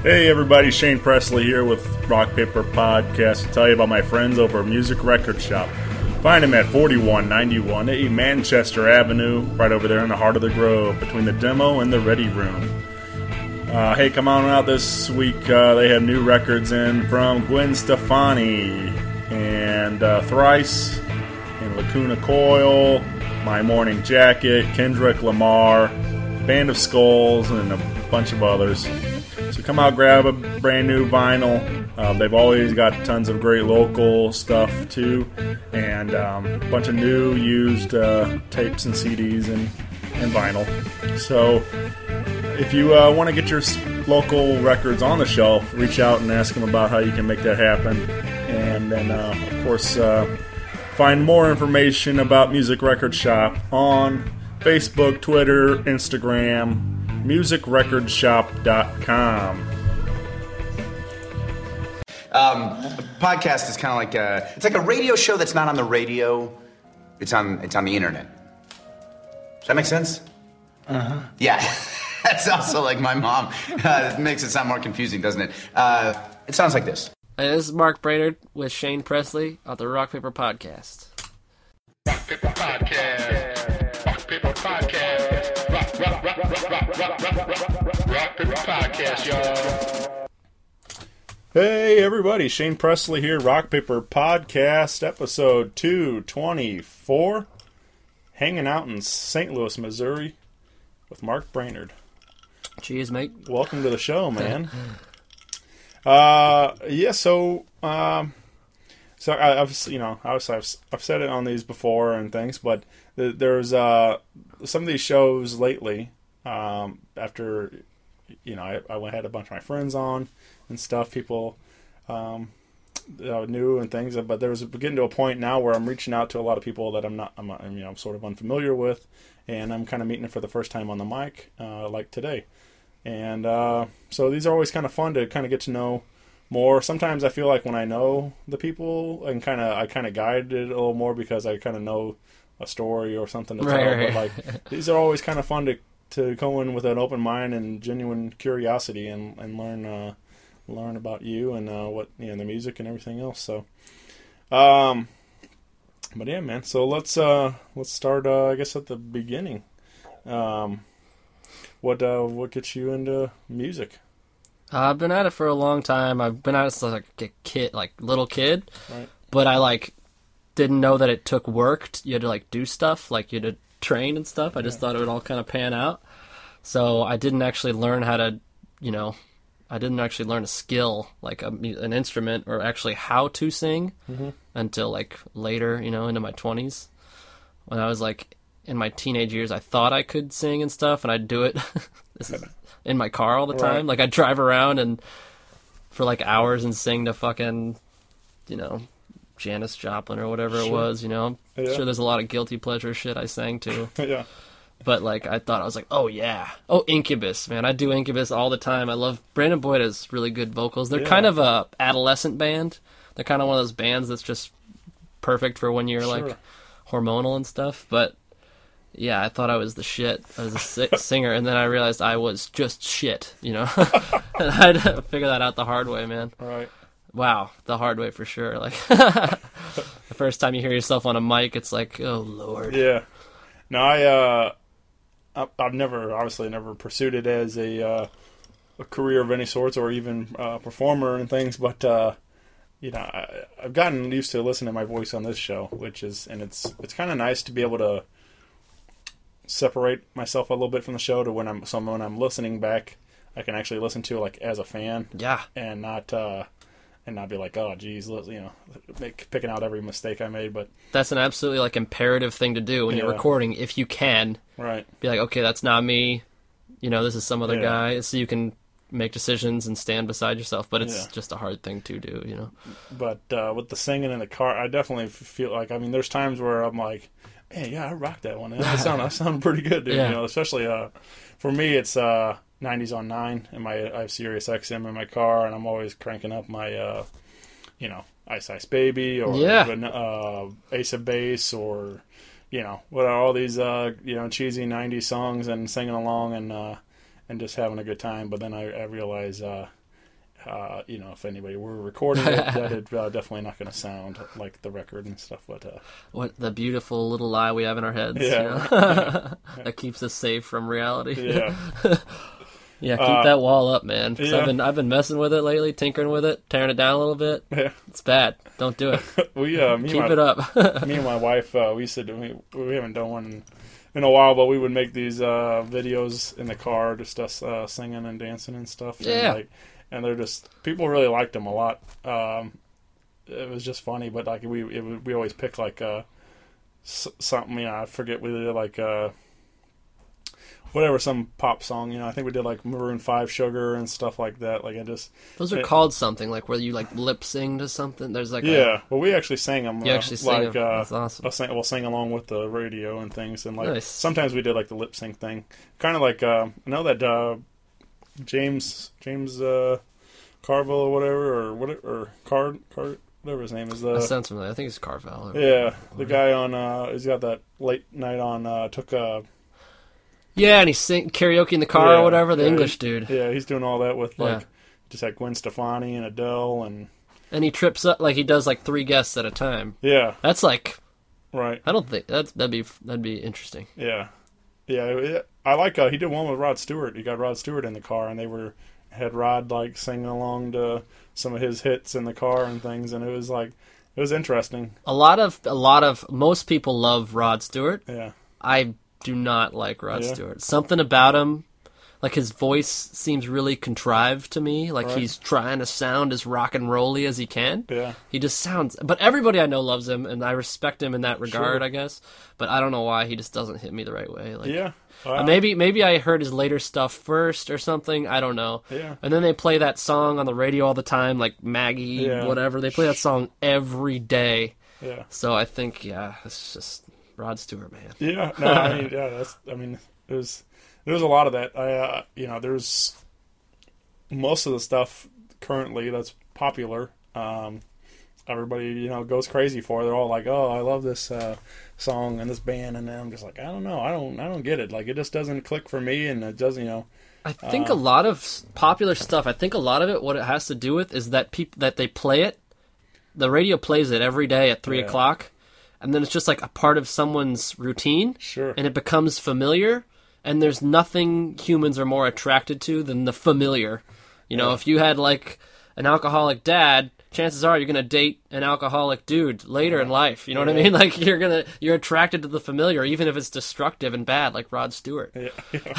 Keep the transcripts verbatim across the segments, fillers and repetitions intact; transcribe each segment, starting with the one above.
Hey everybody, Shane Presley here with Rock Paper Podcast to tell you about my friends over at Music Record Shop. Find them at forty-one ninety-one A Manchester Avenue, right over there in the heart of the Grove, between the demo and the ready room. Uh, hey, come on out this week. Uh, they have new records in from Gwen Stefani and uh, Thrice and Lacuna Coil, My Morning Jacket, Kendrick Lamar, Band of Skulls, and a bunch of others. So come out, grab a brand new vinyl. Uh, they've always got tons of great local stuff too, and um, a bunch of new, used uh, tapes and C Ds and, and vinyl. So if you uh, want to get your local records on the shelf, reach out and ask them about how you can make that happen. And then, uh, of course, uh, find more information about Music Record Shop on Facebook, Twitter, Instagram, music record shop dot com. Um, a podcast is kind of like a, it's like a radio show that's not on the radio. It's on, it's on the internet. Does that make sense? Uh-huh. Yeah. That's also like my mom. Uh, it makes it sound more confusing, doesn't it? Uh, it sounds like this. Hey, this is Mark Brainerd with Shane Presley on the Rock Paper Podcast. Rock Paper Podcast. Rock Paper Podcast. Rock, rock, rock, rock, rock, rock, rock, rock, rock, rock Paper Podcast, y'all. Hey everybody, Shane Presley here, Rock Paper Podcast, episode two twenty-four. Hanging out in Saint Louis, Missouri with Mark Brainerd. Cheers, mate. Welcome to the show, man. uh, yeah, so, um, so I, I've, you know, obviously I've, I've said it on these before and things, but th- there's, uh, some of these shows lately, um, after, you know, I, I had a bunch of my friends on and stuff, people, um, that I knew and things, but there was getting to a point now where I'm reaching out to a lot of people that I'm not, I'm, I'm you know, sort of unfamiliar with, and I'm kind of meeting it for the first time on the mic, uh, like today. And uh, so these are always kind of fun to kind of get to know more. Sometimes I feel like when I know the people, and kind of I kind of guide it a little more because I kind of know a story or something to right, tell. right. But like these are always kind of fun to to go in with an open mind and genuine curiosity and and learn uh, learn about you and uh, what you know the music and everything else. So, um, but yeah, man. So let's uh, let's start. Uh, I guess at the beginning. Um, What uh, what gets you into music? Uh, I've been at it for a long time. I've been at it since like a kid, like little kid. Right. But I like didn't know that it took work. You had to like do stuff, like you had to train and stuff. I just yeah. thought it would all kind of pan out. So I didn't actually learn how to, you know, I didn't actually learn a skill like a, an instrument or actually how to sing mm-hmm. until like later, you know, into my twenties when I was like. In my teenage years, I thought I could sing and stuff, and I'd do it this is in my car all the time. Right. Like, I'd drive around and for, like, hours and sing to fucking, you know, Janis Joplin or whatever sure. it was, you know. I'm yeah. sure there's a lot of guilty pleasure shit I sang to. yeah. But, like, I thought, I was like, oh, yeah. Oh, Incubus, man. I do Incubus all the time. I love... Brandon Boyd has really good vocals. They're yeah. kind of a adolescent band. They're kind of one of those bands that's just perfect for when you're, sure. like, hormonal and stuff, but... Yeah, I thought I was the shit as a si- singer, and then I realized I was just shit, you know? And I had to figure that out the hard way, man. Right. Wow, the hard way for sure. Like, the first time you hear yourself on a mic, it's like, oh, Lord. Yeah. No, I, uh, I've never, obviously never pursued it as a, uh, a career of any sorts or even a uh, performer and things, but, uh, you know, I, I've gotten used to listening to my voice on this show, which is, and it's, it's kind of nice to be able to separate myself a little bit from the show to when I'm so when I'm listening back, I can actually listen to it like as a fan, yeah, and not uh, and not be like, oh, geez, you know, make, picking out every mistake I made. But that's an absolutely like imperative thing to do when yeah. you're recording, if you can. Right. Be like, okay, that's not me. You know, this is some other yeah. guy, so you can make decisions and stand beside yourself. But it's yeah. just a hard thing to do, you know. But uh, with the singing in the car, I definitely feel like, I mean, there's times where I'm like, man, yeah, I rocked that one. That sound, that sounded pretty good, dude. Yeah. You know, especially uh, for me, it's uh, nineties on nine, and my I have Sirius X M in my car, and I'm always cranking up my, uh, you know, Ice Ice Baby or yeah. uh, Ace of Base or, you know, what are all these uh, you know cheesy nineties songs and singing along and uh, and just having a good time. But then I, I realize uh, uh, you know, if anybody were recording it, that it's uh, definitely not going to sound like the record and stuff. But uh, What the beautiful little lie we have in our heads, Yeah. you know? That keeps us safe from reality. yeah, Yeah, keep Uh, that wall up, man. 'Cause yeah. I've been I've been messing with it lately, tinkering with it, tearing it down a little bit. yeah. It's bad. Don't do it. We uh, me Keep and my, it up. me and my wife, uh, we used to do. We, we haven't done one in, in a while, but we would make these uh, videos in the car, just us uh, singing and dancing and stuff. And, Yeah. like, and they're just people really liked them a lot. Um, it was just funny, but like we it, was- we always pick like uh, s- something. You know, I forget we did like uh, whatever some pop song. You know, I think we did like Maroon Five, Sugar, and stuff like that. Like I just Those are it- called something, like where you like lip sing to something. There's like yeah. Well, we actually sang them. You actually sing like, 'em. Uh, That's awesome. I'll sing, we'll sing along with the radio and things, and like Nice. sometimes we did like the lip sync thing, kind of like uh, I know that uh, James James uh, Carville or whatever or what or Card Card whatever his name is. a, The a sounds familiar. I think it's Carvel. or- yeah, the guy on uh, he's got that late night on uh, took uh, Yeah, and he's sing karaoke in the car yeah, or whatever. The yeah, English he- dude, Yeah, he's doing all that with like Yeah. just had Gwen Stefani and Adele and and he trips up like he does like three guests at a time. yeah, That's like right. I don't think that's that'd be that'd be interesting. Yeah, yeah. it- I like. Uh, he did one with Rod Stewart. He got Rod Stewart in the car, and they were had Rod like singing along to some of his hits in the car and things, and it was like it was interesting. A lot of a lot of most people love Rod Stewart. Yeah, I do not like Rod Yeah. Stewart. Something about him, like his voice seems really contrived to me. Like Right. he's trying to sound as rock and rolly as he can. yeah, He just sounds. But everybody I know loves him, and I respect him in that regard, Sure. I guess. But I don't know why he just doesn't hit me the right way. Like, yeah. uh, Uh, maybe maybe I heard his later stuff first or something. I don't know. Yeah. And then they play that song on the radio all the time, like Maggie, Yeah. whatever. They play that song every day. yeah, So I think, yeah, it's just Rod Stewart, man. yeah. No, I mean, yeah. That's. I mean, there's there's a lot of that. I, uh, you know, there's most of the stuff currently that's popular. Um, everybody, you know, goes crazy for. They're all like, "Oh, I love this uh, song and this band," and then I'm just like, "I don't know, I don't, I don't get it. Like, it just doesn't click for me, and it doesn't, you know." I think Uh, a lot of s- popular stuff. I think a lot of it, what it has to do with, is that people that they play it. The radio plays it every day at three Yeah. o'clock, and then it's just like a part of someone's routine, Sure. and it becomes familiar. And there's nothing humans are more attracted to than the familiar. You know, Yeah. if you had like an alcoholic dad, chances are you're gonna date an alcoholic dude later in life. You know what I Yeah. mean? Like you're gonna you're attracted to the familiar, even if it's destructive and bad, like Rod Stewart. Yeah.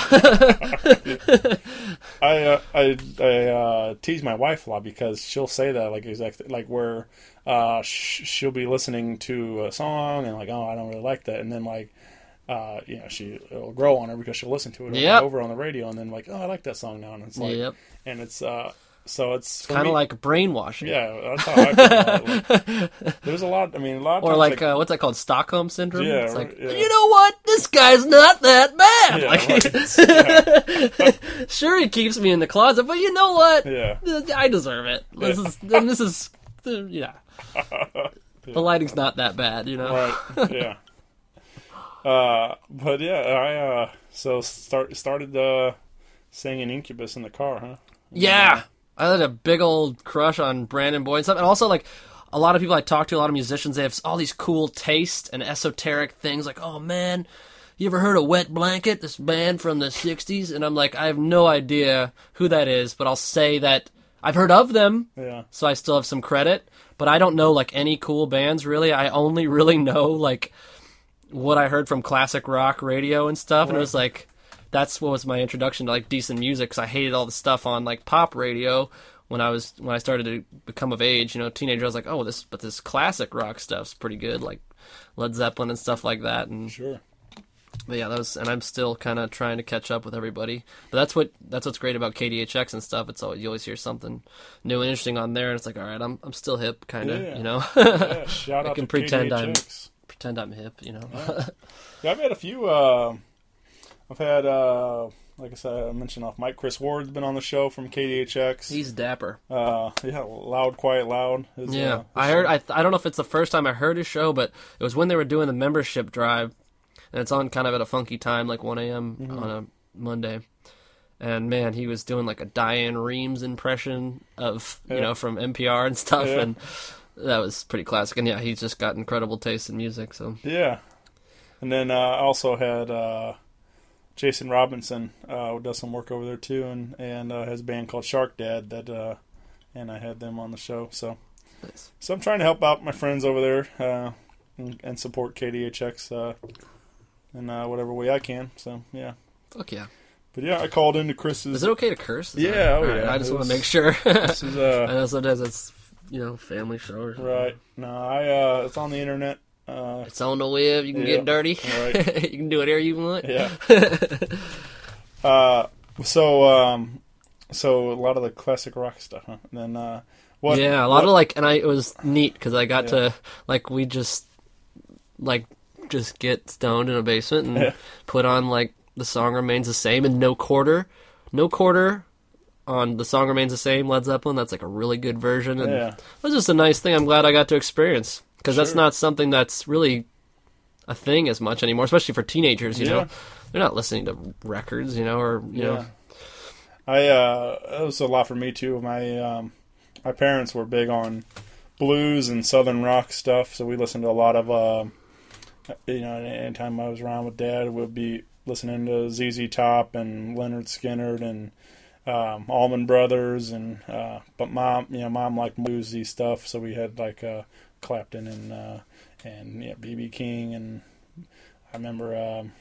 I uh, I I uh, tease my wife a lot because she'll say that like exactly like where uh, sh- she'll be listening to a song and like, oh, I don't really like that, and then like. Uh, you know, she it'll grow on her because she'll listen to it over Yep. and over on the radio, and then like, oh, I like that song now, and it's like, Yep. and it's uh, so it's for Kind me- of like brainwashing. yeah, that's how I feel about it. Like, there's a lot. I mean, a lot of Or times, like, uh, what's that called? Stockholm syndrome? Yeah, It's like, right, yeah. you know what? This guy's not that bad. yeah, like, right. sure, he keeps me in the closet, but you know what? yeah, I deserve it. This is, then this is, uh, yeah. The lighting's not that bad, you know? right, yeah. Uh, but yeah, I uh, so start started uh, singing Incubus in the car, huh? Yeah. I had a big old crush on Brandon Boyd and stuff. And also, like, a lot of people I talk to, a lot of musicians, they have all these cool taste and esoteric things. Like, oh, man, you ever heard of Wet Blanket, this band from the sixties? And I'm like, I have no idea who that is, but I'll say that I've heard of them, Yeah, so I still have some credit. But I don't know, like, any cool bands, really. I only really know, like, what I heard from classic rock radio and stuff. And it was like, that's what was my introduction to, like, decent music, because I hated all the stuff on, like, pop radio when I was when I started to become of age. You know, teenager, I was like, oh, this but this classic rock stuff's pretty good, like Led Zeppelin and stuff like that. And sure. but yeah, that was, and I'm still kind of trying to catch up with everybody. But that's what that's what's great about K D H X and stuff. It's always, you always hear something new and interesting on there, and it's like, all right, I'm I'm still hip, kind of, Yeah. you know. Yeah, shout I out can to pretend I'm- K D H X. Pretend I'm hip, you know. Yeah, I've had a few. Uh, I've had, uh, like I said, I mentioned off Mike. Chris Ward's been on the show from K D H X. He's dapper. uh, yeah, loud, quiet, loud. Is, Yeah, uh, I heard. I I don't know if it's the first time I heard his show, but it was when they were doing the membership drive, and it's on kind of at a funky time, like one a.m. Mm-hmm. on a Monday. and man, he was doing like a Diane Reeves impression of you Yeah. know from N P R and stuff, Yeah. and that was pretty classic. And yeah, he's just got incredible taste in music. So Yeah. And then uh, I also had uh, Jason Robinson, uh, who does some work over there too, and and uh, has a band called Shark Dad that, uh, and I had them on the show. So, nice. so I'm trying to help out my friends over there uh, and, and support K D H X uh, in uh, whatever way I can. So yeah. Fuck yeah. But yeah, I called into Chris's. Is it okay to curse? Is Yeah, that- oh, all right, yeah. I just It want to was- make sure. This is uh, I know sometimes it's you know family show or something. right. No, I uh, it's on the internet. Uh, It's on the web. You can Yeah, get dirty. right. You can do whatever you want. yeah. uh, so um, so a lot of the classic rock stuff, huh? And then uh, what? yeah, a lot what- of like, and I it was neat because I got Yeah. to like we just like just get stoned in a basement and Yeah. put on like the song remains the same and no quarter, no quarter on the song remains the same Led Zeppelin. That's like a really good version, and Yeah. it was just a nice thing. I'm glad I got to experience because that's Sure. not something that's really a thing as much anymore, especially for teenagers. You Yeah. know, they're not listening to records, you know, or you know. I uh, it was a lot for me too. My um, my parents were big on blues and southern rock stuff, so we listened to a lot of uh, you know. Anytime I was around with Dad, we'd be listening to Z Z Top and Leonard Skinner and um, Allman Brothers, and uh, but mom, you know, mom liked bluesy stuff, so we had like uh, Clapton and uh, and yeah, B B King, and I remember. Um,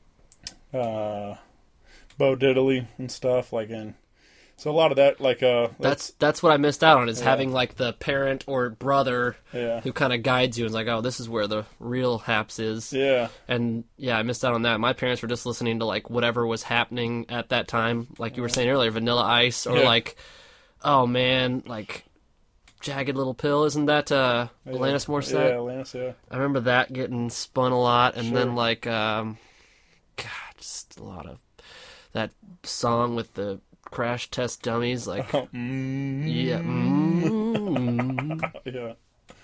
uh, Bo Diddley and stuff like, and so a lot of that like uh That's that's what I missed out on is Yeah. having like the parent or brother yeah who kind of guides you and is like, oh, this is where the real haps is. yeah And yeah, I missed out on that. My parents were just listening to like whatever was happening at that time, like you were saying earlier, Vanilla Ice or Yeah. like, oh man, like Jagged Little Pill. Isn't that uh, Alanis yeah Morissette? Alanis yeah I remember that getting spun a lot, and Sure. then like, um, God, just a lot of that song with the crash test dummies, like, mm, yeah, mm, yeah.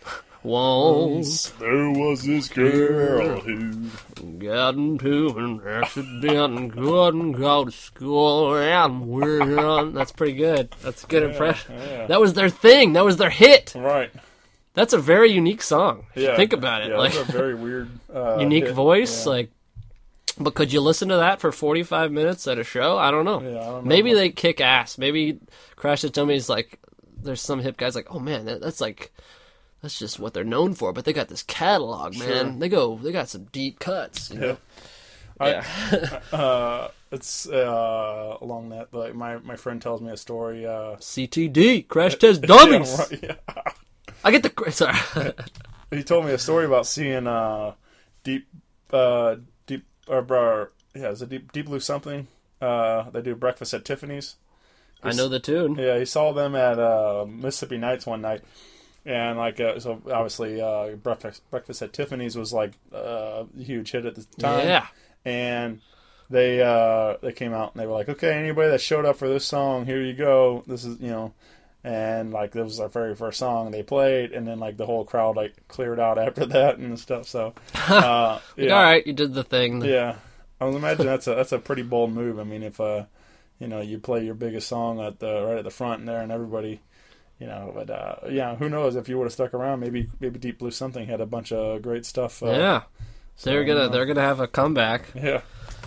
once There was this girl who got into an accident and couldn't go to school, and we're on. That's pretty good. That's a good impression. yeah. That was their thing. That was their hit. right That's a very unique song. If yeah you think about it, yeah, like that's a very weird uh, unique hit. voice, yeah. like. But could you listen to that for forty-five minutes at a show? I don't know. Yeah, I don't know. Maybe they kick ass. Maybe Crash the Dummies, like, there's some hip guys like, oh man, that, that's like, that's just what they're known for. But they got this catalog, man. Sure. They go, they got some deep cuts. You know? I- Yeah. uh it's uh along that like my my friend tells me a story uh C T D, Crash Test Dummies. yeah, right, yeah. I get the sorry. He told me a story about seeing uh deep uh deep or uh, yeah is it deep deep blue something uh they do Breakfast at Tiffany's. I know the tune. Yeah, he saw them at uh Mississippi Nights one night, and like uh, so obviously uh breakfast breakfast at Tiffany's was like uh, a huge hit at the time. Yeah. And they uh they came out and they were like, okay, anybody that showed up for this song, here you go, this is, you know. And like this was our very first song they played, and then like the whole crowd like cleared out after that and stuff. So, uh, Like, yeah, all right, you did the thing. yeah. I was imagine that's a that's a pretty bold move. I mean, if uh, you know, you play your biggest song at the right at the front there, and everybody, you know, but uh, yeah, who knows if you would have stuck around? Maybe maybe Deep Blue Something had a bunch of great stuff. Uh, Yeah. They're gonna uh, they're gonna have a comeback. yeah.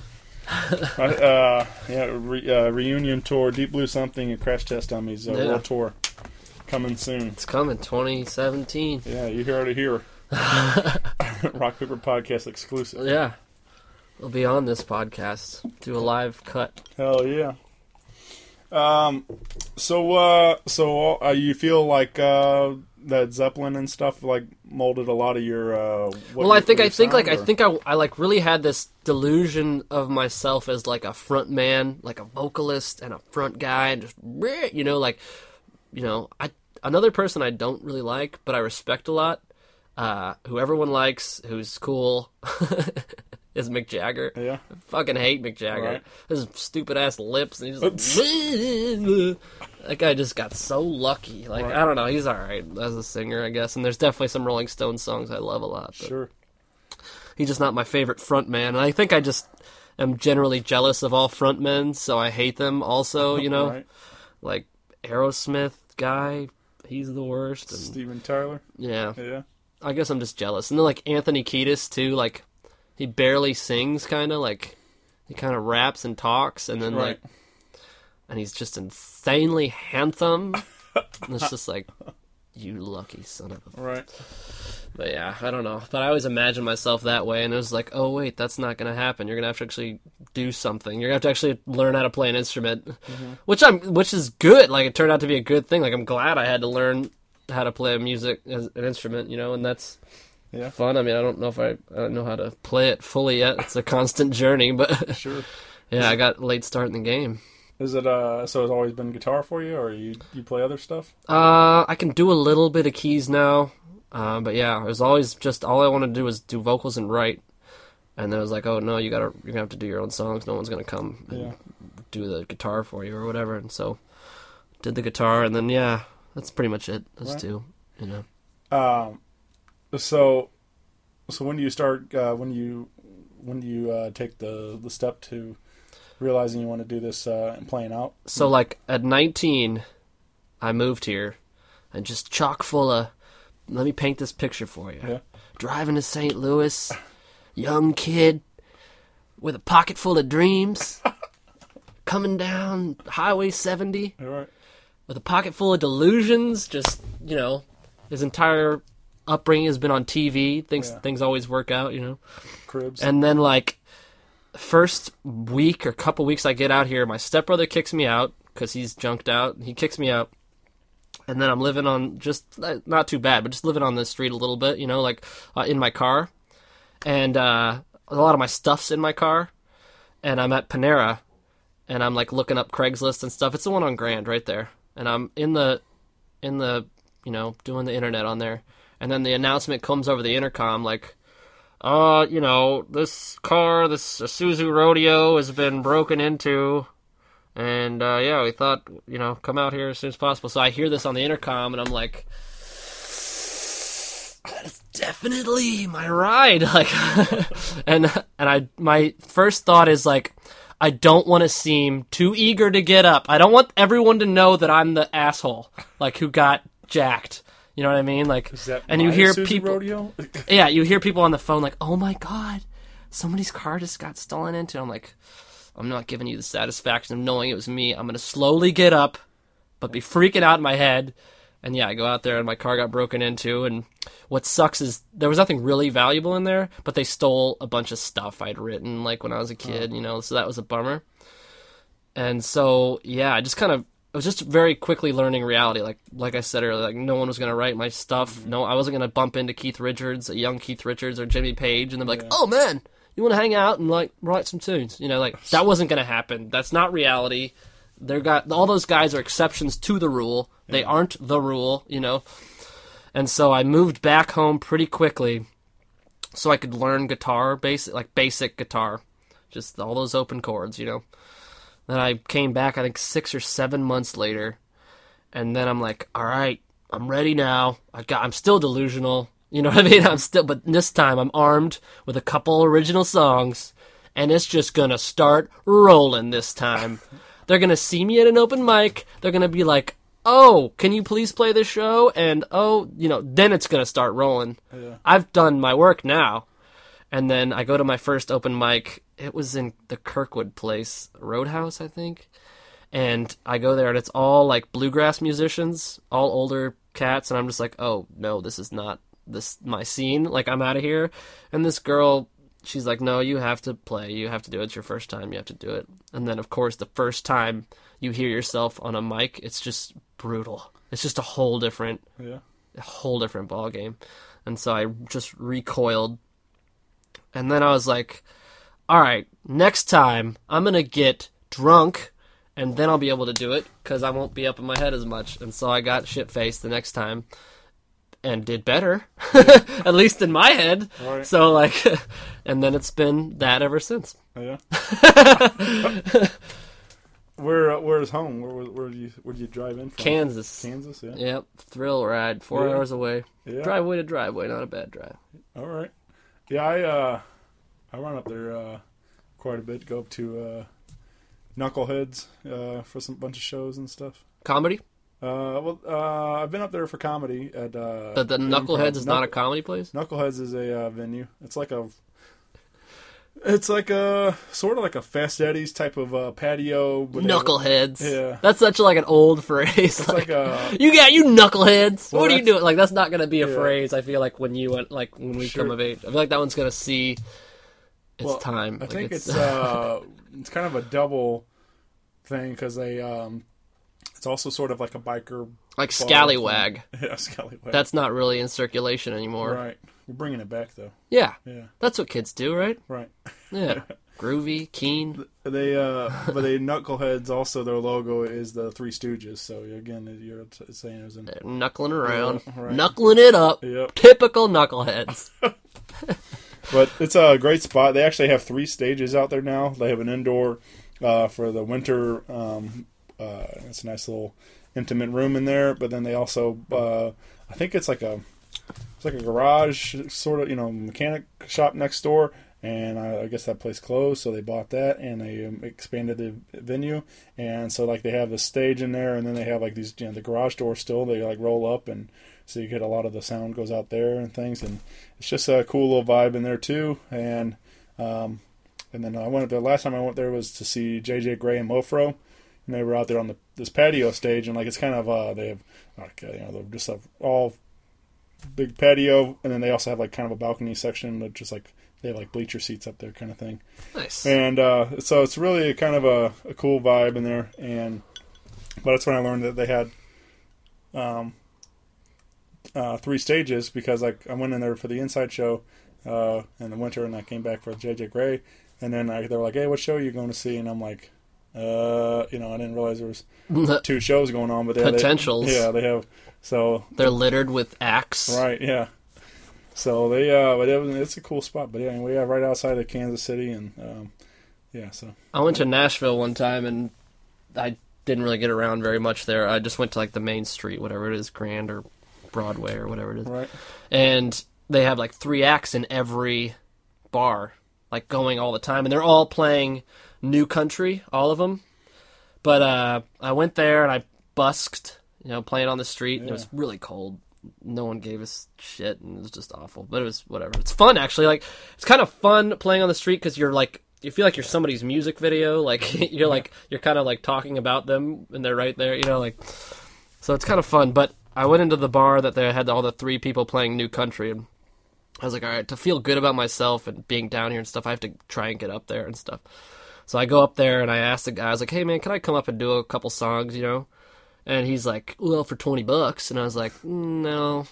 uh, yeah, re, uh, reunion tour, Deep Blue Something, and Crash Test Dummies uh, Yeah. world tour coming soon. It's coming, twenty seventeen. Yeah, you heard it here. Rock Paper Podcast exclusive. Yeah. We'll be on this podcast. Do a live cut. Hell yeah. Um. So, uh, so uh, you feel like uh, that Zeppelin and stuff like molded a lot of your. Uh, what Well, I your- think your I think like sound, I or- think I, I like really had this delusion of myself as like a front man, like a vocalist and a front guy, and just bleh, you know, like you know, I another person I don't really like, but I respect a lot, uh, who everyone likes, who's cool, is Mick Jagger. Yeah. I fucking hate Mick Jagger. Right. His stupid ass lips, and he's like, that guy just got so lucky. Like Right. I don't know, he's all right as a singer, I guess. And there's definitely some Rolling Stones songs I love a lot. But Sure. he's just not my favorite front man. And I think I just am generally jealous of all frontmen, so I hate them also, you know? Right. Like, Aerosmith guy, he's the worst. And, Steven Tyler. yeah. Yeah. I guess I'm just jealous. And then, like, Anthony Kiedis, too, like, he barely sings, kind of, like, he kind of raps and talks, and then, Right. like, and he's just insanely handsome. And it's just like, you lucky son of a... Right. But yeah, I don't know. But I always imagined myself that way, and it was like, oh wait, that's not going to happen. You're going to have to actually do something. You're going to have to actually learn how to play an instrument, mm-hmm. which I'm, which is good. Like, it turned out to be a good thing. Like, I'm glad I had to learn how to play a music as an instrument, you know, and that's yeah. fun. I mean, I don't know if I, I don't know how to play it fully yet. It's a constant journey, but Sure. yeah, I got a late start in the game. Is it uh? So it's always been guitar for you, or you you play other stuff? Uh, I can do a little bit of keys now, uh, but yeah, it was always just all I wanted to do was do vocals and write, and then it was like, oh no, you gotta you're gonna have to do your own songs. No one's gonna come and Yeah. do the guitar for you or whatever. And so did the guitar, and then yeah, that's pretty much it. Those Right. two, you know. Um, so so when do you start? Uh, when do you when do you uh, take the the step to realizing you want to do this uh, and playing out? So like at nineteen, I moved here, and just chock full of. Let me paint this picture for you. Yeah. Driving to Saint Louis, young kid with a pocket full of dreams, coming down Highway seventy All right. with a pocket full of delusions. Just, you know, his entire upbringing has been on T V. Things Yeah. things always work out, you know. Cribs. And then like first week or couple weeks I get out here, my stepbrother kicks me out because he's junked out. He kicks me out. And then I'm living on just, not too bad, but just living on the street a little bit, you know, like uh, in my car. And uh, a lot of my stuff's in my car. And I'm at Panera. And I'm like looking up Craigslist and stuff. It's the one on Grand right there. And I'm in the, in the, you know, doing the internet on there. And then the announcement comes over the intercom like, uh, you know, this car, this Isuzu Rodeo has been broken into. And, uh, yeah, we thought, you know, come out here as soon as possible. So I hear this on the intercom, and I'm like, that's definitely my ride. Like, and, and I, my first thought is, like, I don't want to seem too eager to get up. I don't want everyone to know that I'm the asshole, like, who got jacked. You know what I mean? Like, Is that and you my hear Isuzu people, Rodeo? yeah, you hear people on the phone like, "Oh my god, somebody's car just got stolen into." I'm like, I'm not giving you the satisfaction of knowing it was me. I'm gonna slowly get up, but be freaking out in my head. And yeah, I go out there and my car got broken into. And what sucks is there was nothing really valuable in there, but they stole a bunch of stuff I'd written like when I was a kid, you know. So that was a bummer. And so yeah, I just kind of. I was just very quickly learning reality. Like like I said earlier, like no one was going to write my stuff. No, I wasn't going to bump into Keith Richards, a young Keith Richards or Jimmy Page, and they'd be like, Yeah. "Oh man, you want to hang out and like write some tunes?" You know, like that wasn't going to happen. That's not reality. They're got all those guys are exceptions to the rule. They Yeah. aren't the rule, you know. And so I moved back home pretty quickly, so I could learn guitar, basic like basic guitar, just all those open chords, you know. Then I came back, I think, six or seven months later, and then I'm like, all right, I'm ready now. I got, I'm still delusional, you know what I mean? I'm still, but this time I'm armed with a couple original songs, and it's just gonna start rolling this time. They're gonna see me at an open mic. They're gonna be like, oh, can you please play this show? And oh, you know, then it's gonna start rolling. Yeah. I've done my work now. And then I go to my first open mic. It was in the Kirkwood place, Roadhouse, I think. And I go there, and it's all, like, bluegrass musicians, all older cats. And I'm just like, oh, no, this is not this my scene. Like, I'm out of here. And this girl, she's like, no, you have to play. You have to do it. It's your first time. You have to do it. And then, of course, the first time you hear yourself on a mic, it's just brutal. It's just a whole different, Yeah. a whole different ballgame. And so I just recoiled. And then I was like, all right, next time I'm going to get drunk and then I'll be able to do it because I won't be up in my head as much. And so I got shit-faced the next time and did better, at least in my head. Right. So, like, and then it's been that ever since. Yeah. Where uh, where's home? Where where did you where did you drive in from? Kansas. Kansas, yeah. Yep, thrill ride, four Yeah. hours away. Yeah. Driveway to driveway, not a bad drive. All right. Yeah, I uh I run up there uh quite a bit. Go up to uh, Knuckleheads uh, for some bunch of shows and stuff. Comedy? Uh, well, uh, I've been up there for comedy at. Uh, But the Knuckleheads is Knuckle- not a comedy place? Knuckleheads is a uh, venue. It's like a. It's like a sort of like a Fast Eddie's type of uh, patio. but they- Knuckleheads. Yeah. That's such like an old phrase. It's like a. You got you knuckleheads. Well, what are you that's- doing? Like that's not gonna be a Yeah. phrase. I feel like when you went, like when we Sure. come of age, I feel like that one's gonna see its Well, time. I Like, think it's uh, it's kind of a double thing because they um, it's also sort of like a biker. like bar Scallywag. thing. Yeah, Scallywag. That's not really in circulation anymore. right. We're bringing it back though. Yeah, Yeah, that's what kids do, right? right. Yeah, groovy, keen. They uh, but they Knuckleheads also their logo is the Three Stooges. So again, you're t- saying it was in. They're knuckling around, Yeah, right. knuckling it up. Yep. Typical knuckleheads. But it's a great spot. They actually have three stages out there now. They have an indoor uh, for the winter. Um, uh, it's a nice little intimate room in there. But then they also, uh, I think it's like a, it's like a garage sort of, you know, mechanic shop next door. And I, I guess that place closed, so they bought that and they um, expanded the venue. And so like they have the stage in there, and then they have like these, you know, the garage door still. They like roll up, and so you get a lot of the sound goes out there and things. And it's just a cool little vibe in there too. And um, and then I went there last time I went there was to see J J Gray and Mofro, and they were out there on the this patio stage, and like it's kind of uh they have like uh, you know they're just a all big patio, and then they also have like kind of a balcony section that just like. They have like bleacher seats up there kind of thing. Nice. And uh, so it's really a kind of a, a cool vibe in there. And but that's when I learned that they had um, uh, three stages because like I went in there for the inside show uh, in the winter, and I came back for J J Gray. And then I, they were like, "Hey, what show are you going to see?" And I'm like, "Uh, you know, I didn't realize there was two shows going on, but they, Potentials. They, yeah, they have. So They're littered with acts. right, yeah." So they, uh, but it was, it's a cool spot. But yeah, we are right outside of Kansas City, and um, yeah, so I went to Nashville one time, and I didn't really get around very much there. I just went to like the main street, whatever it is, Grand or Broadway or whatever it is. right, And they have like three acts in every bar, like going all the time, and they're all playing new country, all of them. But uh, I went there and I busked, you know, playing on the street. And it was really cold. No one gave us shit, and it was just awful. But it was whatever. It's fun, actually. Like, it's kind of fun playing on the street because you're like, you feel like you're somebody's music video. Like, you're like, you're kind of like talking about them, and they're right there, you know, like. So it's kind of fun. But I went into the bar that they had all the three people playing new country, and I was like, all right, to feel good about myself and being down here and stuff, I have to try and get up there and stuff. So I go up there and I asked the guy, I was like, hey man, can I come up and do a couple songs, you know? And he's like, well, for twenty bucks. And I was like, no.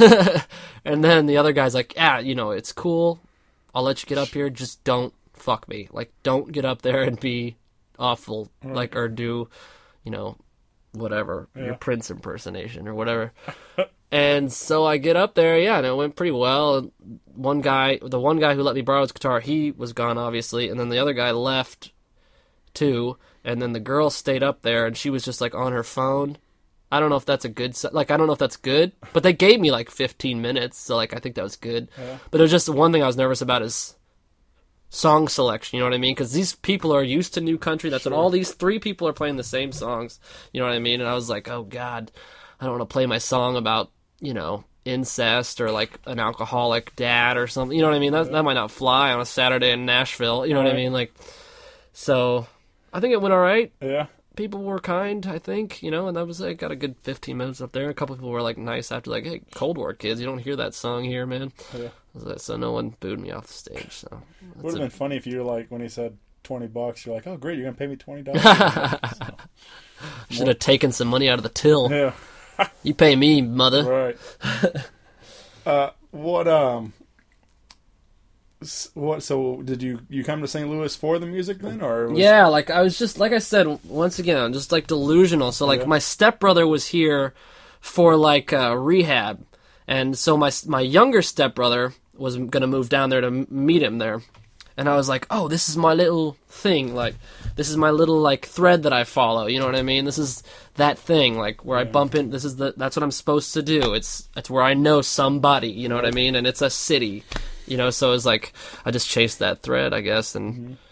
And then the other guy's like, yeah, you know, it's cool. I'll let you get up here. Just don't fuck me. Like, don't get up there and be awful, right. Like, or do, you know, whatever, yeah. Your Prince impersonation or whatever. And so I get up there, yeah, and it went pretty well. One guy, the one guy who let me borrow his guitar, he was gone, obviously, and then the other guy left, too, and then the girl stayed up there, and she was just, like, on her phone. I don't know if that's a good, like, I don't know if that's good, but they gave me, like, fifteen minutes, so, like, I think that was good. Yeah. But it was just the one thing I was nervous about is song selection, you know what I mean? Because these people are used to new country, that's sure. When all these three people are playing the same songs, you know what I mean? And I was like, oh, God, I don't want to play my song about, you know, incest or like an alcoholic dad or something. You know what I mean? That, that might not fly on a Saturday in Nashville. You know right. what I mean? Like, so I think it went all right. Yeah. People were kind, I think, you know, and that was like, got a good fifteen minutes up there. A couple people were like nice after, like, hey, Cold War kids, you don't hear that song here, man. Yeah. So no one booed me off the stage. So it would have been funny if you were like, when he said twenty bucks, you're like, oh, great, you're going to pay me twenty dollars. So. Should have taken some money out of the till. Yeah. You pay me, mother. Right. uh, what, um, what, so did you, you come to Saint Louis for the music then, or? Was... Yeah, like, I was just, like I said, once again, I'm just, like, delusional. So, like, yeah. My stepbrother was here for, like, uh, rehab. And so my, my younger stepbrother was going to move down there to meet him there. And I was like, oh, this is my little thing. Like, this is my little, like, thread that I follow. You know what I mean? This is that thing, like, where yeah. I bump in. This is the, that's what I'm supposed to do. It's, it's where I know somebody, you know what I mean? And it's a city, you know? So it's like, I just chased that thread, I guess. And, mm-hmm.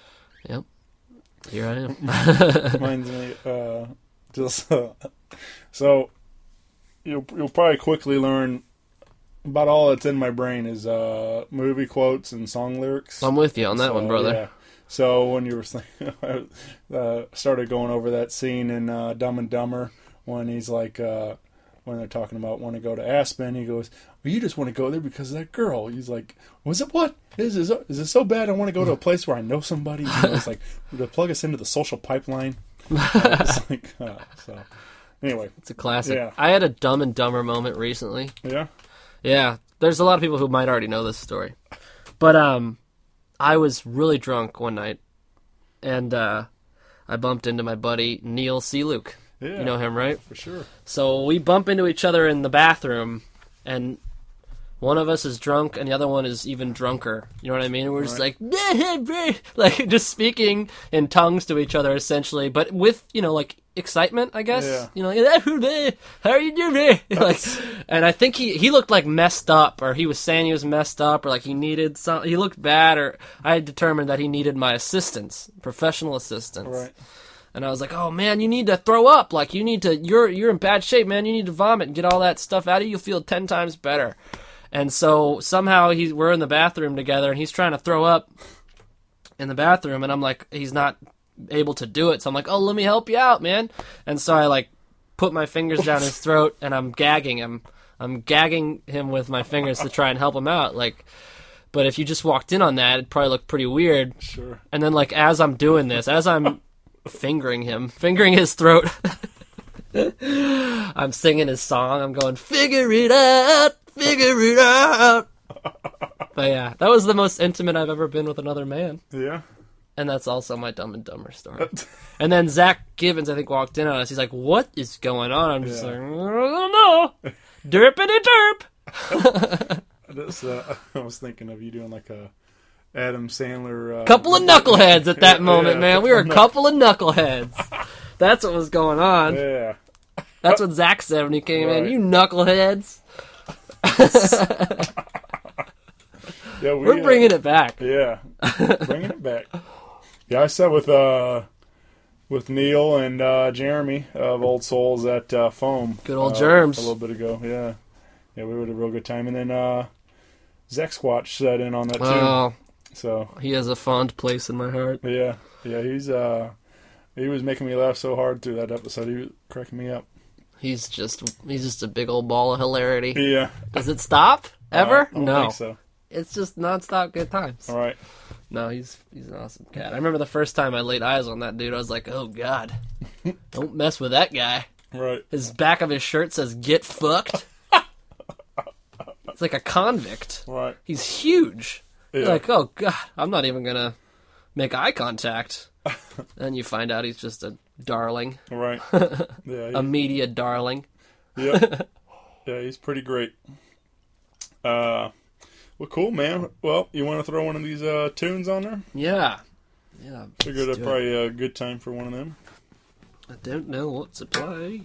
Yep. Here I am. Reminds me, uh, just uh, so you'll you'll probably quickly learn about all that's in my brain is uh, movie quotes and song lyrics. I'm with you on that So, one, brother. Yeah. So when you were saying, I uh, started going over that scene in uh, Dumb and Dumber when he's like, uh, when they're talking about want to go to Aspen, he goes, well, you just want to go there because of that girl. He's like, was it what? Is, is, is it so bad I want to go to a place where I know somebody? You know, it's like, to plug us into the social pipeline. Uh, it's like, uh, so, anyway. It's a classic. Yeah. I had a Dumb and Dumber moment recently. Yeah? Yeah, there's a lot of people who might already know this story. But um, I was really drunk one night, and uh, I bumped into my buddy Neil Sealuke. Yeah. You know him, right? For sure. So we bump into each other in the bathroom, and one of us is drunk, and the other one is even drunker. You know what I mean? And we're just Right. like, like just speaking in tongues to each other, essentially, but with, you know, like, excitement, I guess. Yeah. You know, like, how are you doing? Like, and I think he, he looked like messed up, or he was saying he was messed up, or like he needed some, he looked bad, or I had determined that he needed my assistance, professional assistance. Right. And I was like, oh man, you need to throw up. Like, you need to, you're, you're in bad shape, man. You need to vomit and get all that stuff out of you. You'll feel ten times better. And so somehow he's, we're in the bathroom together, and he's trying to throw up in the bathroom, and I'm like, he's not able to do it. So I'm like, oh, let me help you out, man. And so I like put my fingers down his throat, and I'm gagging him. I'm gagging him with my fingers to try and help him out. Like, but if you just walked in on that, it'd probably look pretty weird. Sure. And then like as I'm doing this, as I'm fingering him, fingering his throat, I'm singing his song. I'm going, figure it out, figure it out. But yeah, that was the most intimate I've ever been with another man. Yeah. And that's also my Dumb and Dumber story. And then Zach Gibbons, I think, walked in on us. He's like, what is going on? I'm just Yeah. like, I don't know. Derpity derp. This, uh, I was thinking of you doing like a Adam Sandler. Uh, Couple of knuckleheads at that moment, Yeah. man. We were a couple of knuckleheads. That's what was going on. Yeah. That's what Zach said when he came in. Right. You knuckleheads. Yeah, we, We're uh, bringing it back. Yeah, bringing it back. Yeah, I sat with uh with Neil and uh, Jeremy of Old Souls at uh, Foam. Good old uh, Germs. A little bit ago, yeah. Yeah, we had a real good time. And then uh, Zach Squatch sat in on that too. Oh, So, he has a fond place in my heart. yeah. Yeah, he's uh he was making me laugh so hard through that episode. He was cracking me up. He's just he's just a big old ball of hilarity. Yeah. Does it stop? Ever? Uh, I don't no. think so. It's just nonstop good times. All right. No, he's he's an awesome cat. I remember the first time I laid eyes on that dude, I was like, oh god. Don't mess with that guy. Right. His back of his shirt says "Get fucked." It's like a convict. Right. He's huge. You're Yeah. like, oh god, I'm not even gonna make eye contact. And you find out he's just a darling, Right. Yeah. He, a media darling. yeah. Yeah, he's pretty great. Uh, well, cool, man. Well, you want to throw one of these uh, tunes on there? Yeah, yeah. Figured let's it's do it. probably a good time for one of them. I don't know what to play.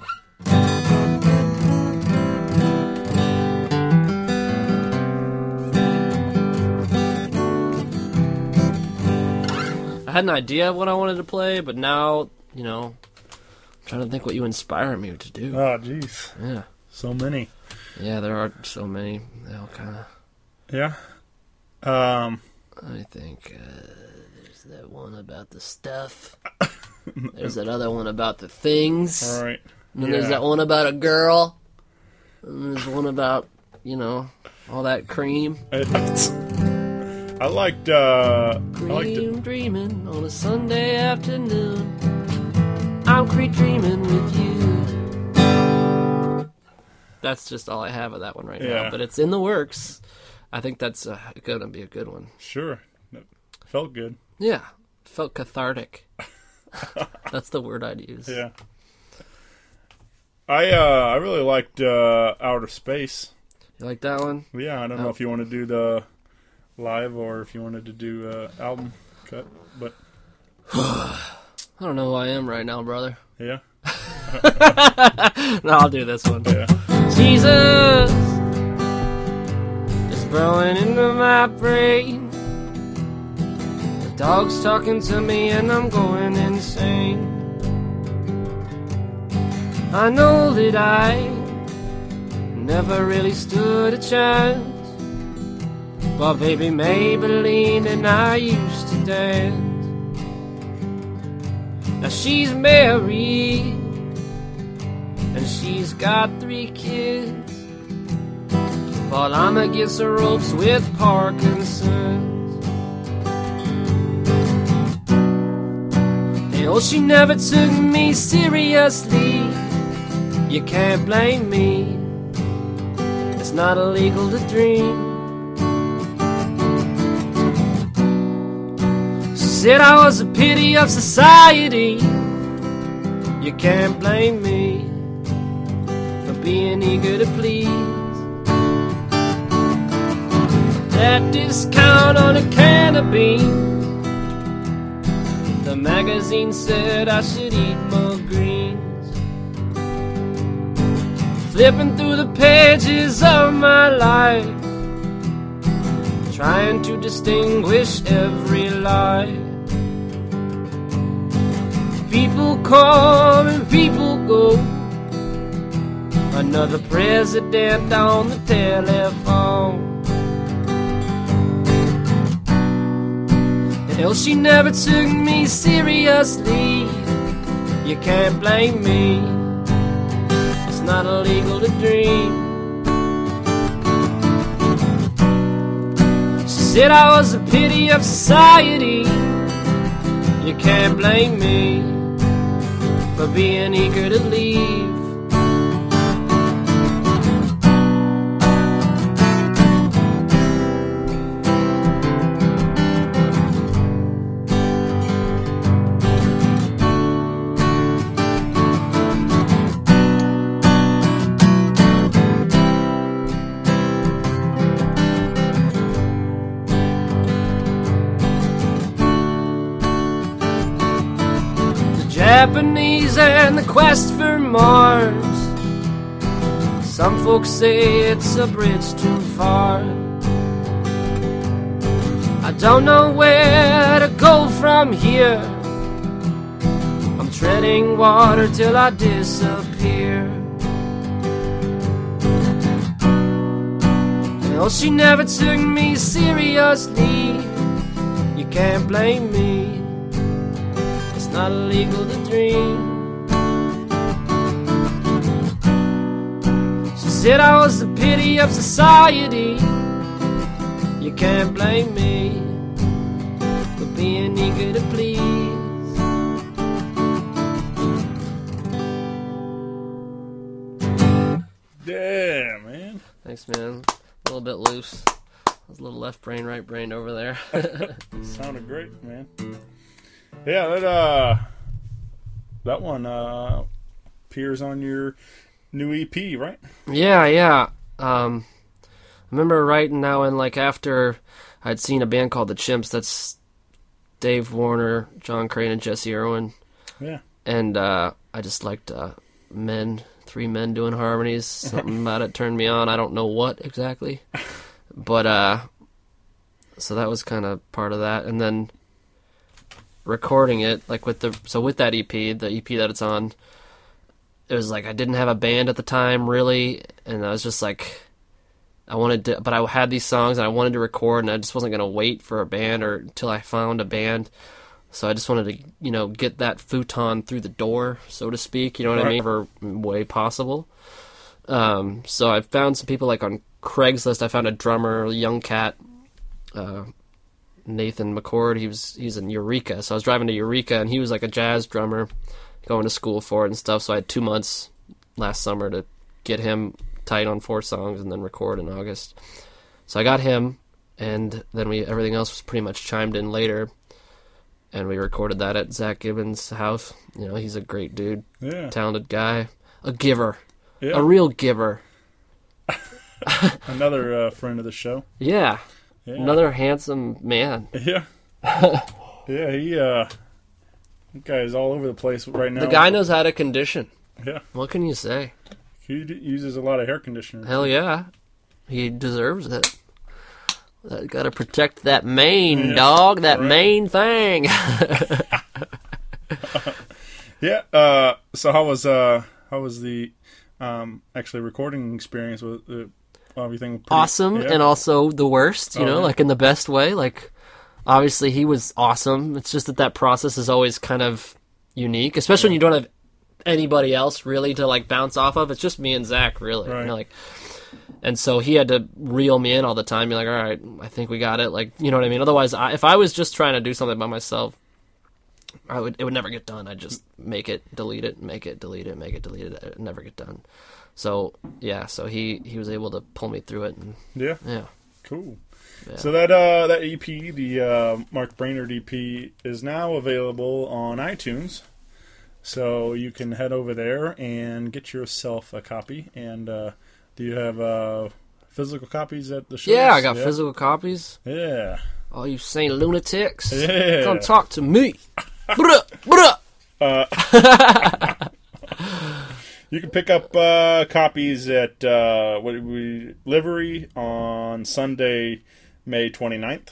I had an idea of what I wanted to play, but now, you know, I'm trying to think what you inspire me to do. Oh, jeez. Yeah. So many. Yeah, there are so many. They all kind of... Yeah. Um, I think uh, there's that one about the stuff. There's that other one about the things. all right. And then Yeah. there's that one about a girl. And there's one about, you know, all that cream. It's- I liked, uh, I Cream liked it. dreaming on a Sunday afternoon. I'm cream dreaming with you. That's just all I have of that one right Yeah. now. But it's in the works. I think that's uh, going to be a good one. Sure. It felt good. Yeah. Felt cathartic. That's the word I'd use. Yeah. I, uh, I really liked, uh, Outer Space. You like that one? Yeah, I don't know Oh. if you want to do the live or if you wanted to do uh, album cut, but I don't know who I am right now, brother. yeah, No, I'll do this one. yeah, Jesus is growing into my brain. Dog's talking to me and I'm going insane. I know that I never really stood a chance, but baby Maybelline and I used to dance. Now she's married and she's got three kids, while I'm against the ropes with Parkinson's. And oh, she never took me seriously. You can't blame me, it's not illegal to dream. She said I was a pity of society. You can't blame me for being eager to please. That discount on a can of beans, the magazine said I should eat more greens. Flipping through the pages of my life, trying to distinguish every lie. People come and people go, another president on the telephone. And hell, she never took me seriously. You can't blame me, it's not illegal to dream. She said I was a pity of society. You can't blame me for being eager to leave. Japanese and the quest for Mars. Some folks say it's a bridge too far. I don't know where to go from here. I'm treading water till I disappear. Oh, she never took me seriously. You can't blame me, not illegal to dream. She said I was the pity of society. You can't blame me for being eager to please. Damn, man. Thanks, man. A little bit loose. I was a little left brain, right brain over there. Sounded great, man. Yeah, that uh, that one uh, appears on your new E P, right? Yeah, yeah. Um, I remember writing that one like after I'd seen a band called the Chimps. That's Dave Warner, John Crane, and Jesse Irwin. Yeah. And uh, I just liked uh, men, three men doing harmonies. Something about it turned me on. I don't know what exactly, but uh, so that was kind of part of that, and then recording it, like with the so with that E P, the E P that it's on, it was like I didn't have a band at the time really, and I was just like I wanted to, but I had these songs and I wanted to record, and I just wasn't gonna wait for a band or until I found a band. So I just wanted to, you know, get that futon through the door, so to speak. You know what right. I mean? For way possible. Um, so I found some people like on Craigslist. I found a drummer, a young cat. Uh, Nathan McCord, he was he's in Eureka, so I was driving to Eureka, and he was like a jazz drummer, going to school for it and stuff. So I had two months last summer to get him tight on four songs and then record in August. So I got him, and then we everything else was pretty much chimed in later, and we recorded that at Zach Gibbons' house. You know, he's a great dude, yeah, talented guy, a giver, yeah. a real giver. Another uh, friend of the show. Yeah. Yeah. Another handsome man. Yeah. yeah, he, uh, that guy is all over the place right now. The guy knows how to condition. Yeah. What can you say? He d- uses a lot of hair conditioner. Hell yeah. He deserves it. Uh, gotta protect that main, Yeah, dog. That right. main thing. Yeah. Uh, so how was uh how was the um actually recording experience with uh, everything? Pretty, Awesome, yeah? and also the worst. You Oh, know, yeah. like in the best way. Like, obviously, he was awesome. It's just that that process is always kind of unique, especially when you don't have anybody else really to like bounce off of. It's just me and Zach, really. Right. You know, like, and so he had to reel me in all the time. Be like, all right, I think we got it. Like, you know what I mean? Otherwise, I, if I was just trying to do something by myself, I would it would never get done. I'd just make it, delete it, make it, delete it, make it, delete it. It'd never get done. So yeah, so he he was able to pull me through it, and Yeah. yeah. Cool. Yeah. So that uh, that E P, the uh, Mark Brainerd E P, is now available on iTunes. So you can head over there and get yourself a copy. And uh, do you have uh, physical copies at the shows? Yeah, I got physical copies. Yeah. All you Saint lunatics, Yeah. come talk to me. Bruh, bruh. You can pick up uh, copies at uh, what did we Livery on Sunday, May twenty-ninth.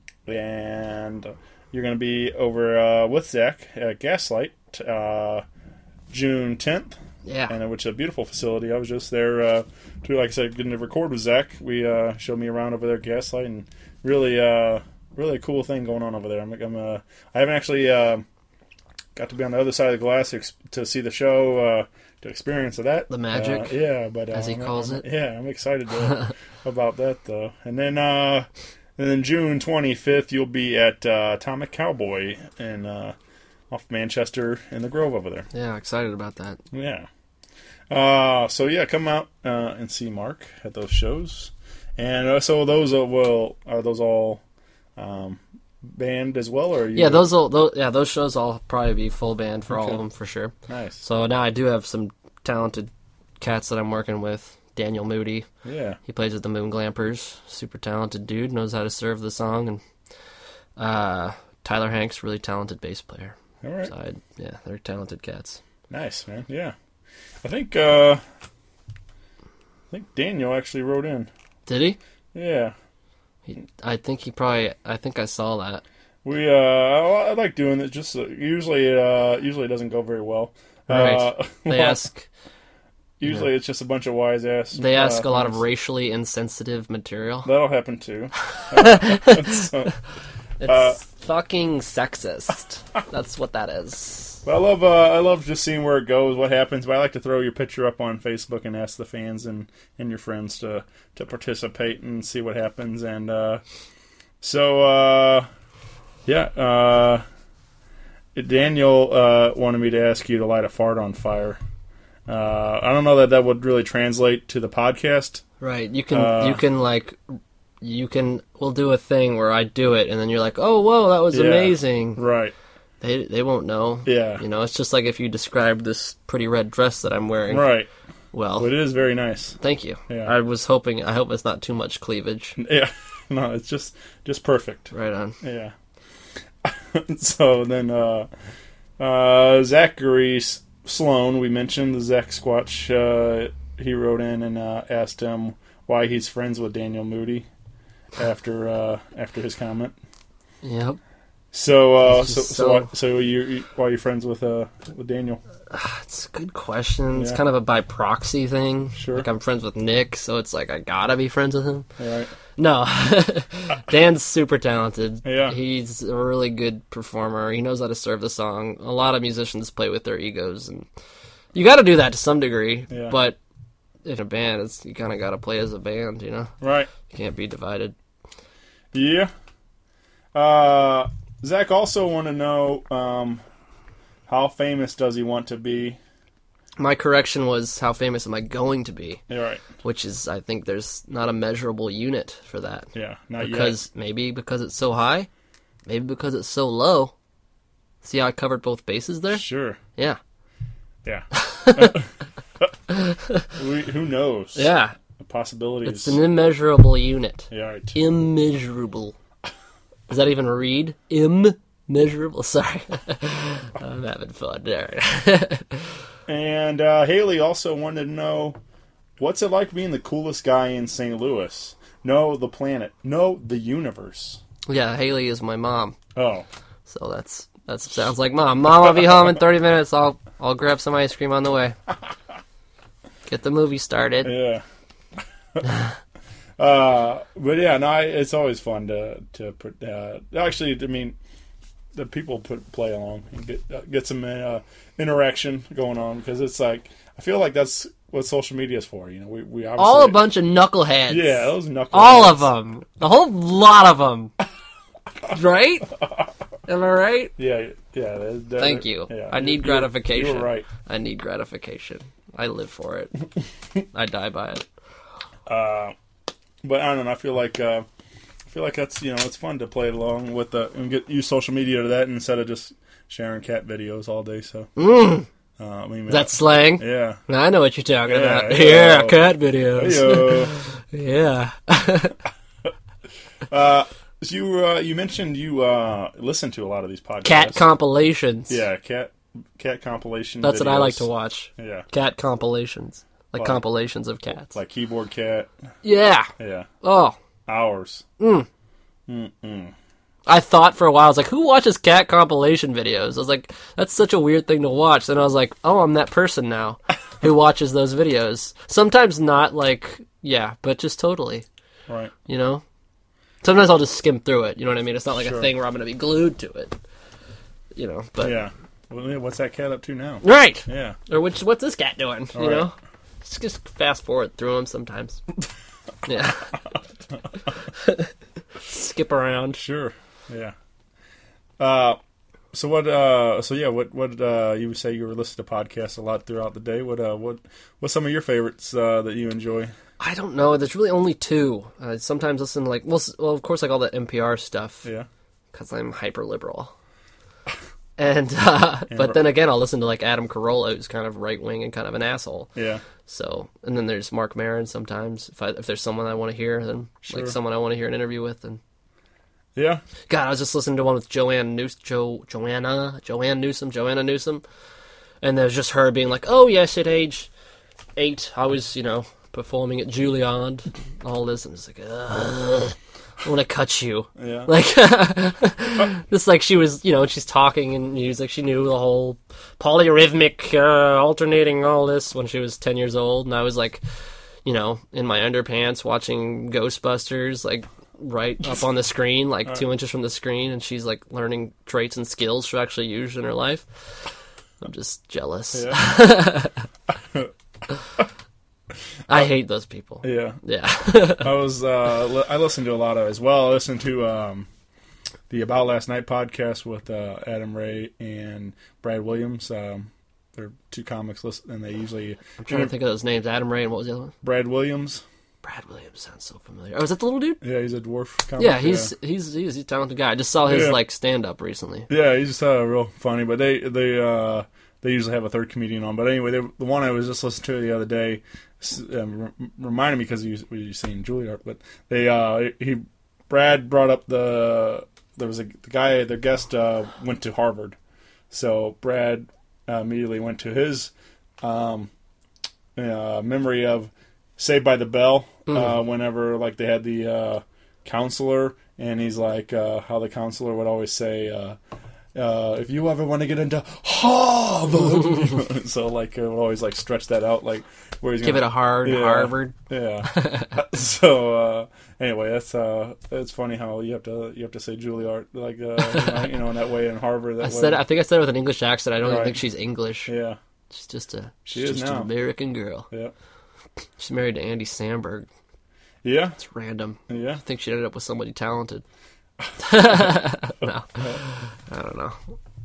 And you're going to be over uh, with Zach at Gaslight uh, June tenth. Yeah. And which is a beautiful facility. I was just there uh, to, like I said, getting to record with Zach. We uh, showed me around over there at Gaslight, and really, uh, really a cool thing going on over there. I'm, I'm uh, I haven't actually uh, got to be on the other side of the glass to, ex- to see the show, uh, to experience that. The magic, uh, yeah, but uh, as he I'm- calls I'm- it. Yeah, I'm excited to, about that though. And then, uh, and then June twenty-fifth, you'll be at uh, Atomic Cowboy in uh, off Manchester in the Grove over there. Yeah, excited about that. Yeah. Uh, so yeah, come out uh, and see Mark at those shows, and uh, so those are, well, are those all um, band as well, or are you Yeah, those will, those, yeah, those shows all probably be full band for all Okay. of them for sure. nice? So now I do have some talented cats that I'm working with. Daniel Moody, Yeah, he plays with the Moon Glampers, super talented dude, knows how to serve the song, and uh, Tyler Hanks, really talented bass player. all right, So I, yeah, they're talented cats. nice man. Yeah, I think uh, I think Daniel actually wrote in. Did he? Yeah, he? I think he probably. I think I saw that. we uh, I, I like doing it. Just uh, usually, it, uh, usually it doesn't go very well. Right. Uh, They ask. Usually, it's just a bunch of wise ass. They ask uh, a lot of things. racially insensitive material. That'll happen too. Uh, so, It's Uh, fucking sexist. That's what that is. But I love, uh, I love just seeing where it goes, what happens. But I like to throw your picture up on Facebook and ask the fans and, and your friends to, to participate and see what happens. And uh, so, uh, yeah, uh, Daniel uh, wanted me to ask you to light a fart on fire. Uh, I don't know that that would really translate to the podcast. Right. You can. Uh, you can like. You can. We'll do a thing where I do it, and then you're like, "Oh, whoa, that was Yeah. amazing." Right. They they won't know. Yeah. You know, it's just like if you describe this pretty red dress that I'm wearing. Right. Well, But it is very nice. thank you. Yeah. I was hoping. I hope it's not too much cleavage. Yeah. No, it's just just perfect. Right on. Yeah. So then, uh, uh, Zachary S- Sloan, we mentioned the Zach Squatch. Uh, he wrote in and uh, asked him why he's friends with Daniel Moody after uh, after his comment. Yep. So, uh, He's so, just so, so- why, so you, you why are you friends with uh, with Daniel? It's a good question. It's Yeah. kind of a by proxy thing. Sure. Like I'm friends with Nick, so it's like I gotta be friends with him. All right. No, Dan's super talented. Yeah. He's a really good performer. He knows how to serve the song. A lot of musicians play with their egos, and you got to do that to some degree. Yeah. But in a band, it's, you kind of got to play as a band. You know, Right. you can't be divided. Yeah. Uh, Zach also want to know um, how famous does he want to be? My correction was, how famous am I going to be? All right. Which is, I think there's not a measurable unit for that. Yeah. Not Because maybe because it's so high, maybe because it's so low. See how I covered both bases there? yet. Sure. Yeah. Yeah. we, who knows? Yeah. The possibilities. It's an immeasurable unit. Yeah, right. Immeasurable. Does that even read? Immeasurable. Sorry. I'm having fun there. And uh, Haley also wanted to know, what's it like being the coolest guy in Saint Louis? know the planet, know the universe. Yeah, Haley is my mom. Oh. So that's that sounds like mom. Mom, I'll be home in thirty minutes. I'll I'll grab some ice cream on the way. Get the movie started. Yeah. uh, but yeah, no, I, it's always fun to to put. Uh, actually, I mean, the people put play along and get uh, get some uh, interaction going on, because it's like, I feel like that's what social media is for. You know, we we obviously, all a bunch of knuckleheads. Yeah, those knuckleheads. All of them. The whole lot of them. Right? Am I right? Yeah, yeah. They're, they're, Thank you. Yeah, I need you, gratification. You were right. I need gratification. I live for it. I die by it. Uh, but I don't know. I feel like uh, I feel like that's, you know, it's fun to play along with the and get use social media to that instead of just sharing cat videos all day. So Mm. uh, I mean, That's slang. yeah. I know what you're talking Yeah, about. yeah. Yeah, cat videos. Heyo. Yeah. uh, so you uh, you mentioned you uh, listen to a lot of these podcasts. Cat compilations. Yeah, cat cat compilation. That's videos. what I like to watch. Yeah, Cat compilations. Like Like- compilations of cats. like Keyboard Cat. Yeah. Yeah, Oh. hours. Mm. Mm-mm. I thought for a while, I was like, who watches cat compilation videos? I was like, that's such a weird thing to watch. Then I was like, oh, I'm that person now who watches those videos. Sometimes not like, yeah, but just totally, Right. you know? Sometimes I'll just skim through it, you know what I mean? It's not like Sure. a thing where I'm going to be glued to it, you know? But Yeah. Well, yeah, what's that cat up to now? Right! Yeah. Or which, what's this cat doing, you All right. know? Just, just fast forward through them sometimes. Yeah. Skip around. Sure. Yeah. Uh, so what? Uh, so yeah. What? What? Uh, you would say you were listening to podcasts a lot throughout the day. What? Uh, what? What's some of your favorites uh, that you enjoy? I don't know. There's really only two. I sometimes listen to like, well, s- well, of course, like all the N P R stuff Yeah. because I'm hyper liberal. And uh, but then again, I'll listen to like Adam Carolla, who's kind of right wing and kind of an asshole. Yeah. So, and then there's Mark Maron. Sometimes, if I if there's someone I want to hear, then Sure. like someone I want to hear an interview with, and Yeah. God, I was just listening to one with Joanne News, jo, Joanna, Joanne Newsom, Joanna Newsom, and there was just her being like, "Oh yes, at age eight, I was, you know, performing at Juilliard, all this," and it's like, ugh, I want to cut you, Yeah. like, just like she was, you know, she's talking and music, she knew the whole polyrhythmic, uh, alternating, all this when she was ten years old, and I was like, you know, in my underpants watching Ghostbusters, like, right up on the screen, like two inches from the screen, and she's like learning traits and skills she'll actually use in her life. I'm just jealous. Yeah. I hate those people. Yeah. Yeah. I was. Uh, li- I listened to a lot of as well. I listened to um, the About Last Night podcast with uh, Adam Ray and Brad Williams. Um, they're two comics, listen, and they usually. I'm trying to think of those names. Adam Ray and what was the other one? Brad Williams. Brad Williams sounds so familiar. Oh, is that the little dude? Yeah, he's a dwarf comic. Yeah, he's he's he's a talented guy. I just saw his Yeah. like stand up recently. Yeah, he's just uh, real funny. But they they uh, they usually have a third comedian on. But anyway, they, the one I was just listening to the other day s- um, re- reminded me because you you seen Juilliard. But they uh, he Brad brought up the there was a the guy the guest uh, went to Harvard, so Brad uh, immediately went to his um, uh, memory of Saved by the Bell. Uh, whenever like they had the uh, counselor, and he's like uh, how the counselor would always say, uh, uh, "If you ever want to get into Harvard," so like it would always like stretch that out, like where he's Give gonna, it a hard Yeah. Harvard. Yeah. so uh, anyway, that's uh, it's funny how you have to you have to say Juilliard like uh, you know in that way, and Harvard that I way. said I think I said it with an English accent. I don't even Right. think she's English. Yeah. She's just a She she's is just now. an American girl. Yeah. She's married to Andy Samberg. Yeah. It's random. Yeah. I think she ended up with somebody talented. No, I don't know.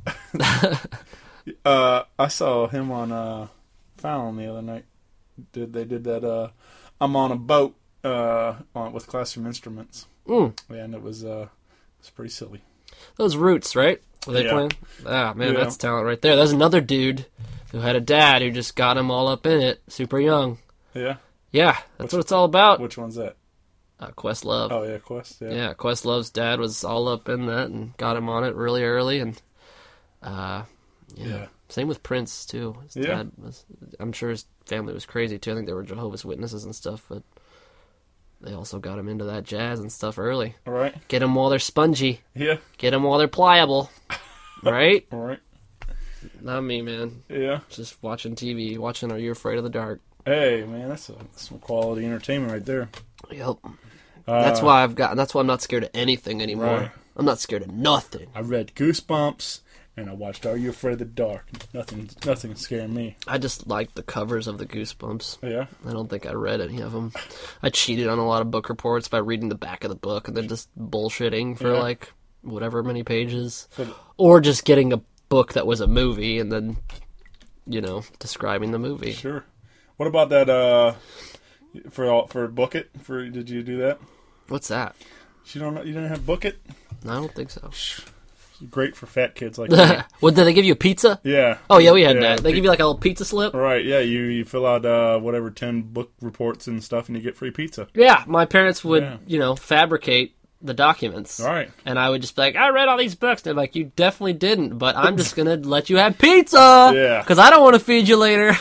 Uh, I saw him on uh, Fallon the other night. Did they did that? Uh, I'm on a boat uh, on, with Classroom Instruments, Mm, and it was uh, it's pretty silly. those Roots, right? Were they Yeah. playing? Ah, man, Yeah. that's talent right there. There's another dude who had a dad who just got him all up in it, super young. Yeah, Yeah, that's what it's all about. which one's that? Uh, Questlove. Oh yeah, Quest. Yeah, Yeah, Questlove's dad was all up in that and got him on it really early, and uh, yeah. Yeah. Same with Prince too. His Yeah. dad was. I'm sure his family was crazy too. I think they were Jehovah's Witnesses and stuff, but they also got him into that jazz and stuff early. All right. Get them while they're spongy. Yeah. Get them while they're pliable. Right? All right. Not me, man. Yeah. Just watching T V, watching Are You Afraid of the Dark? Hey, man, that's, a, that's some quality entertainment right there. Yep. Uh, That's why I've got. That's why I'm not scared of anything anymore. Right. I'm not scared of nothing. I read Goosebumps, and I watched Are You Afraid of the Dark? Nothing, nothing scaring me. I just like the covers of the Goosebumps. Yeah. I don't think I read any of them. I cheated on a lot of book reports by reading the back of the book and then just bullshitting for Yeah. like whatever many pages, For the- or just getting a book that was a movie and then, you know, describing the movie. Sure. What about that? Uh, for all, for Book It? For did you do that? What's that? You don't know, you didn't have Book It? I don't think so. Great for fat kids like me. What, did they give you a pizza? Yeah. Oh yeah, we had Yeah, that. They give you like a little pizza slip. Right, yeah, you, you fill out uh, whatever ten book reports and stuff, and you get free pizza. Yeah, my parents would, Yeah. you know, fabricate the documents. All right. And I would just be like, I read all these books. And they're like, you definitely didn't, but I'm just going to let you have pizza. Yeah. Because I don't want to feed you later.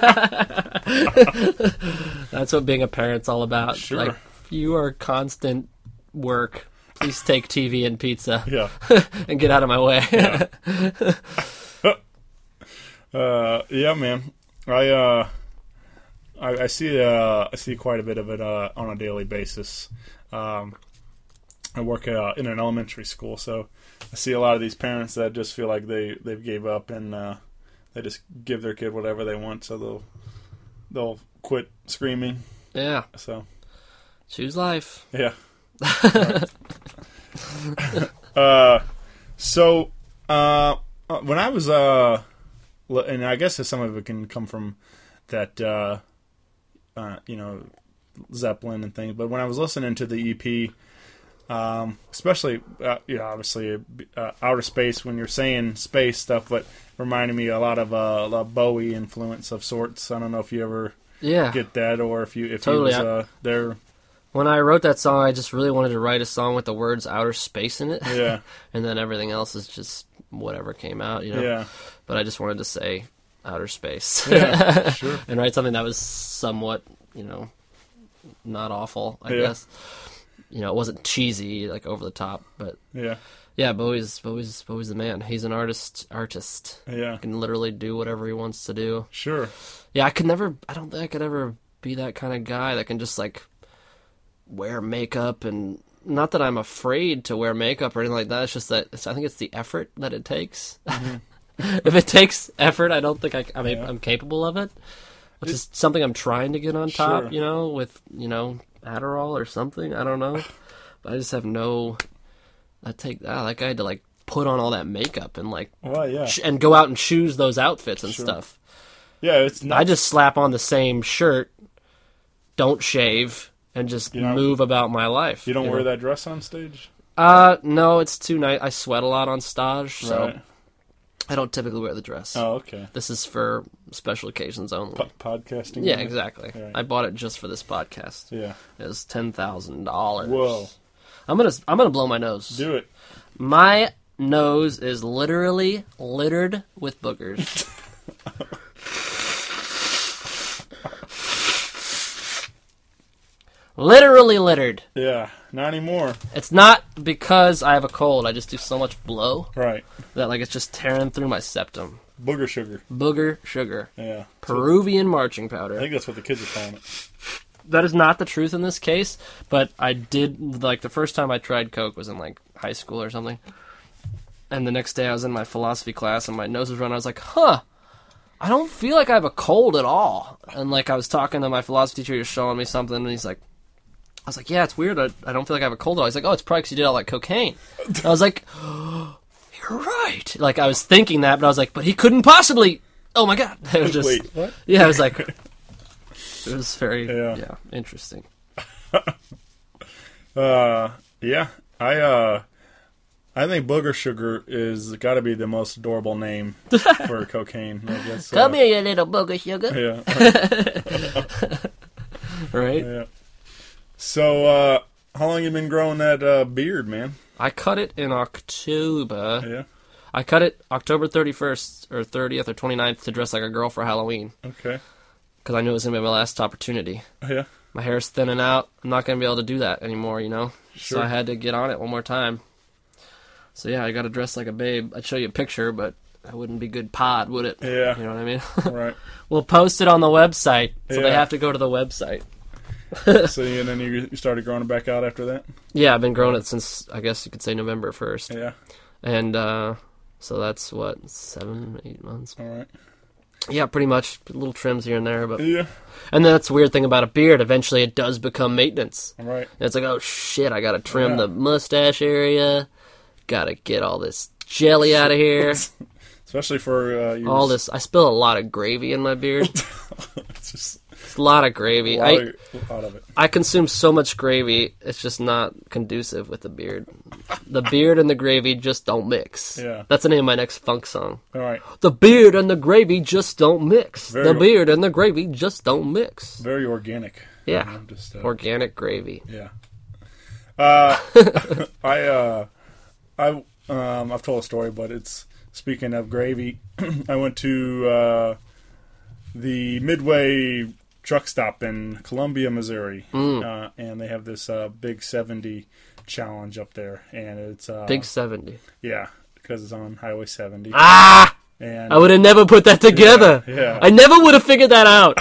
That's what being a parent's all about. Sure. Like, you are constant work. Please take T V and pizza Yeah. and get out of my way. Yeah. uh, yeah, man. I uh, I, I see uh, I see quite a bit of it uh, on a daily basis. Um, I work uh, in an elementary school, so I see a lot of these parents that just feel like they they gave up and uh, they just give their kid whatever they want, so they'll they'll quit screaming. Yeah. So Choose life. yeah. uh, so uh, when I was uh, and I guess some of it can come from that uh, uh, you know, Zeppelin and things, but when I was listening to the E P, um, especially uh, you know, obviously uh, outer space, when you're saying space stuff, but reminded me a lot of uh, a lot of Bowie influence of sorts. I don't know if you ever Yeah. get that, or if you if Totally, he was uh, there. When I wrote that song, I just really wanted to write a song with the words outer space in it. Yeah. And then everything else is just whatever came out, you know? Yeah. But I just wanted to say outer space. Yeah, sure. And write something that was somewhat, you know, not awful, I Yeah. guess. You know, it wasn't cheesy, like over the top, but Yeah. yeah, Bowie's Bowie's Bowie's the man. He's an artist artist. Yeah. He can literally do whatever he wants to do. Sure. Yeah, I could never I don't think I could ever be that kind of guy that can just like wear makeup, and not that I'm afraid to wear makeup or anything like that. It's just that it's, I think it's the effort that it takes. Mm-hmm. If it takes effort, I don't think I, I mean, Yeah. I'm capable of it. Which is something I'm trying to get on top, Sure. you know, with, you know, Adderall or something. I don't know. But I just have no... I take that. Like, I had to, like, put on all that makeup and, like, Well, yeah. ch- and go out and choose those outfits and Sure. stuff. Yeah, it's not. I just slap on the same shirt, don't shave, and just You don't- move about my life. You don't know? wear that dress on stage? Uh, no, it's too nice. I sweat a lot on stage, so Right. I don't typically wear the dress. Oh, okay. This is for special occasions only. Po- podcasting? Yeah, maybe? exactly. Right. I bought it just for this podcast. Yeah. It was ten thousand dollars. Whoa. I'm gonna I'm gonna blow my nose. Do it. My nose is literally littered with boogers. Literally littered. Yeah. Not anymore. It's not because I have a cold. I just do so much blow Right. that like it's just tearing through my septum. Booger sugar. Booger sugar. Yeah. Peruvian marching I powder. think that's what the kids are calling it. That is not the truth in this case, but I did, like, the first time I tried Coke was in, like, high school or something. And the next day I was in my philosophy class and my nose was running. I was like, huh, I don't feel like I have a cold at all. And, like, I was talking to my philosophy teacher, he was showing me something, and he's like, I was like, yeah, it's weird. I, I don't feel like I have a cold at all. He's like, oh, it's probably because you did all that cocaine. And I was like, oh, you're right. Like, I was thinking that, but I was like, but he couldn't possibly. Oh, my God. It was just, Wait, what? yeah, I was like, it was very, Yeah. yeah, interesting. Uh, yeah. I, uh, I think booger sugar is got to be the most adorable name for cocaine. I guess. Come uh, here, you little booger sugar. Yeah. Right? Yeah. So, uh, how long you been growing that uh, beard, man? I cut it in October. Yeah. I cut it October thirty-first or thirtieth or twenty-ninth to dress like a girl for Halloween. Okay. Because I knew it was going to be my last opportunity. Yeah. my hair's thinning out. I'm not going to be able to do that anymore, you know? Sure. So I had to get on it one more time. So yeah, I got to dress like a babe. I'd show you a picture, but that wouldn't be good pod, would it? Yeah. You know what I mean? Right. We'll post it on the website, so they Yeah. have to go to the website. So, and then you you started growing it back out after that? Yeah, I've been growing it since, I guess you could say November first. Yeah. And uh, so that's, what, seven, eight months? All right. Yeah, pretty much. Little trims here and there. But Yeah. And that's the weird thing about a beard. Eventually it does become maintenance. All right. And it's like, oh shit, I gotta trim Yeah. the mustache area. Gotta get all this jelly out of here. Especially for uh, your... All this. I spill a lot of gravy in my beard. It's just It's a lot of gravy. a lot, I, of, a lot of it. I consume so much gravy, it's just not conducive with the beard. The beard and the gravy just don't mix. Yeah. That's the name of my next funk song. All right. The beard and the gravy just don't mix. Very the o- beard and the gravy just don't mix. Very organic. Yeah. You know, just, uh, Organic gravy. Yeah. Uh, I, uh, I, um, I've told a story, but it's, speaking of gravy, I went to, uh, the Midway truck stop in Columbia, Missouri, Mm. uh, and they have this, uh, big seventy challenge up there, and it's, uh, Big seventy. yeah, because it's on Highway seventy. Ah! And, I would have never put that together. Yeah, yeah. I never would have figured that out.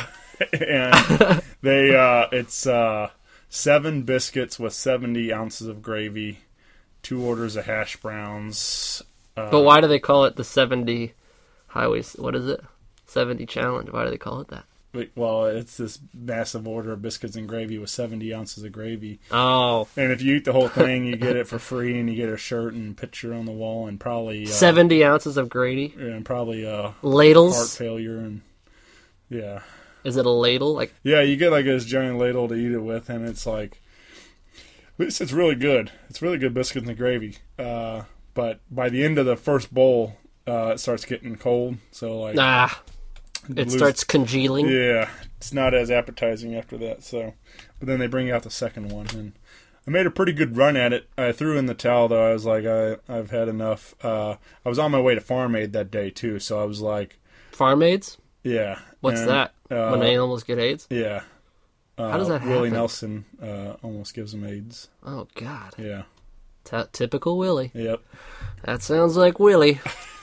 and they, uh, it's, uh, seven biscuits with seventy ounces of gravy, two orders of hash browns. Uh, But why do they call it the seventy highways? What is it? seventy challenge. Why do they call it that? wait, well, it's this massive order of biscuits and gravy with seventy ounces of gravy. Oh. And if you eat the whole thing, you get it for free, and you get a shirt and picture on the wall, and probably uh, seventy ounces of gravy? and probably uh, heart Ladles? failure, and yeah, Is it a ladle? Like, yeah, you get like this giant ladle to eat it with, and it's like it's, it's really good. It's really good biscuits and gravy. Uh, but by the end of the first bowl, uh, it starts getting cold. So like, ah. It lose- starts congealing. Yeah, it's not as appetizing after that. So, but then they bring out the second one, and I made a pretty good run at it. I threw in the towel though. I was like, I I've had enough. Uh, I was on my way to Farm Aid that day too, so I was like, Farm aids? yeah. What's And, that? Uh, when animals get AIDS? Yeah. Uh, How does that Willie happen? Nelson uh, almost gives him AIDS. Oh, God. Yeah. T- typical Willie. Yep. That sounds like Willie.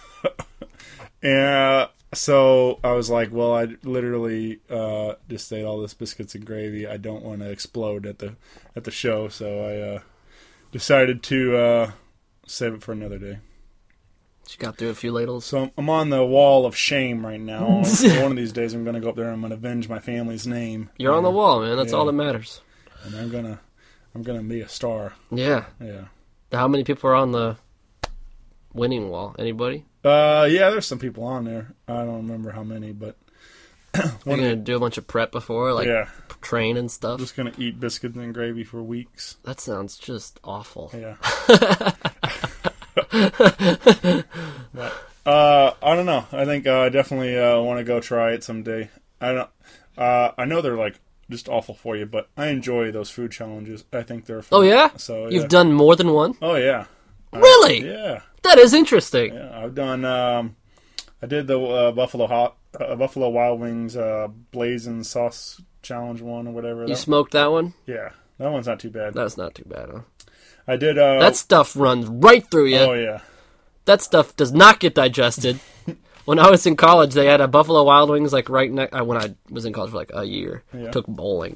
And uh, so I was like, well, I literally uh, just ate all this biscuits and gravy. I don't want to explode at the at the show, so I uh, decided to uh, save it for another day. She got through a few ladles. So I'm on the wall of shame right now. One of these days, I'm going to go up there and I'm going to avenge my family's name. You're on the wall, man. That's Yeah. all that matters. And I'm gonna, I'm gonna be a star. Yeah. Yeah. How many people are on the winning wall? Anybody? Uh, yeah. There's some people on there. I don't remember how many, but You're one going to of do a bunch of prep before, like yeah. train and stuff? Just gonna eat biscuits and gravy for weeks. That sounds just awful. Yeah. But, uh, I don't know. I think uh, I definitely uh, want to go try it someday. I don't. Uh, I know they're like just awful for you, but I enjoy those food challenges. I think they're fun. Oh, yeah? So You've yeah. done more than one? Oh yeah. Uh, Really? yeah. That is interesting. Yeah. I've done. Um, I did the uh, Buffalo Hot uh, Buffalo Wild Wings uh, blazing sauce challenge one or whatever. You That- smoked that one? yeah, that one's not too bad. That's not too bad, huh? I did. Uh, That stuff runs right through you. Oh yeah. That stuff does not get digested. When I was in college, they had a Buffalo Wild Wings like right next. Uh, when I was in college for like a year, Yeah. took bowling.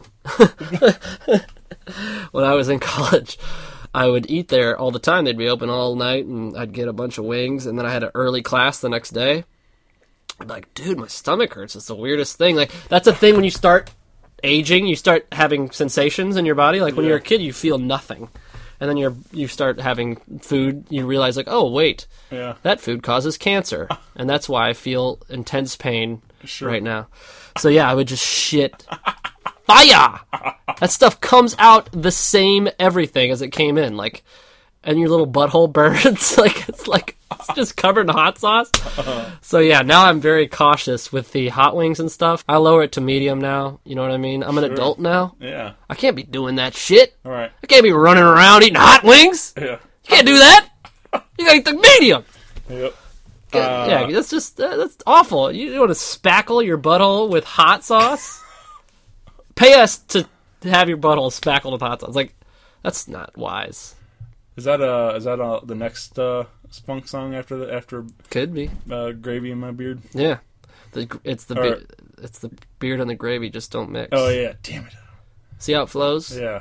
When I was in college, I would eat there all the time. They'd be open all night, and I'd get a bunch of wings. And then I had an early class the next day. I'd be like, dude, my stomach hurts. It's the weirdest thing. Like that's a thing when you start aging, you start having sensations in your body. Like when Yeah. you're a kid, you feel nothing. And then you're you start having food, you realize like, oh wait, Yeah. that food causes cancer, and that's why I feel intense pain Sure. right now. So yeah, I would just shit fire. That stuff comes out the same everything as it came in, like, and your little butthole burns, like it's like it's just covered in hot sauce. So yeah, now I'm very cautious with the hot wings and stuff. I lower it to medium now. You know what I mean? I'm an Sure. adult now. Yeah. I can't be doing that shit. All right. I can't be running around eating hot wings. Yeah. You can't do that. You gotta eat the medium. Yep. Yeah, yeah, that's just uh, that's awful. You want to spackle your butthole with hot sauce? Pay us to to have your butthole spackled with hot sauce. Like, that's not wise. Is that uh is that uh, the next uh, Spunk song after the after Could be. uh, Gravy in My Beard? Yeah. The, it's the Or- be- it's the beard and the gravy just don't mix. Oh yeah, damn it. See how it flows? Yeah.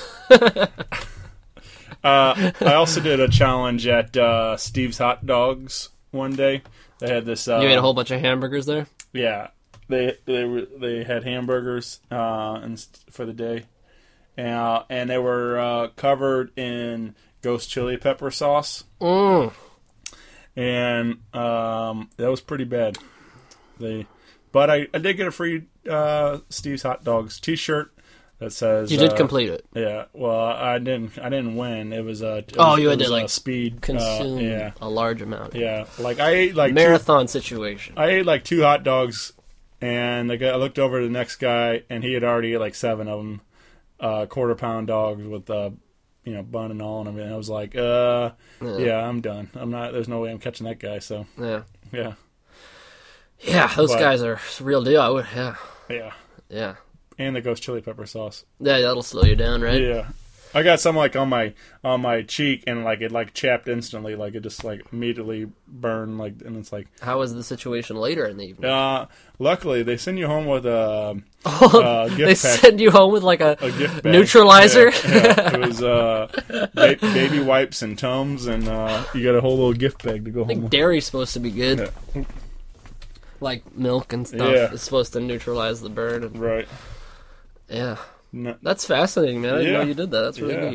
uh, I also did a challenge at uh, Steve's Hot Dogs one day. They had this. Uh, You ate a whole bunch of hamburgers there? Yeah, they they were they had hamburgers uh, and for the day, uh, and they were uh, covered in ghost chili pepper sauce, Mm. and um, that was pretty bad. They, but I, I did get a free uh, Steve's Hot Dogs T-shirt that says You did uh, complete it. Yeah, well, I didn't. I didn't win. It was a. It Oh, was, you it had to, was a like, speed. Consume Uh, yeah, a large amount. yeah. Like I ate like two, Marathon situation. I ate like two hot dogs, and the guy, I looked over to the next guy, and he had already ate like seven of them, uh, quarter pound dogs with uh, you know, bun and all and everything. I was like, uh, Yeah. yeah, I'm done. I'm not. There's no way I'm catching that guy. So Yeah. yeah, Yeah, those But- guys are real deal. I would, yeah. yeah. Yeah. And the ghost chili pepper sauce. Yeah, that'll slow you down, right? Yeah. I got some like on my on my cheek, and like it like chapped instantly, like it just like immediately burned, like, and it's like. How was the situation later in the evening? Uh, luckily they send you home with a, a gift they pack. send you home with like a, A gift bag. neutralizer. Yeah, yeah. It was uh, ba- baby wipes and Tums, and uh, you got a whole little gift bag to go I home think with. dairy's supposed to be good. Yeah. Like milk and stuff. Yeah. It's supposed to neutralize the burn. And, Right. yeah. No, That's fascinating, man. I didn't Yeah. know you did that. That's really Yeah. neat.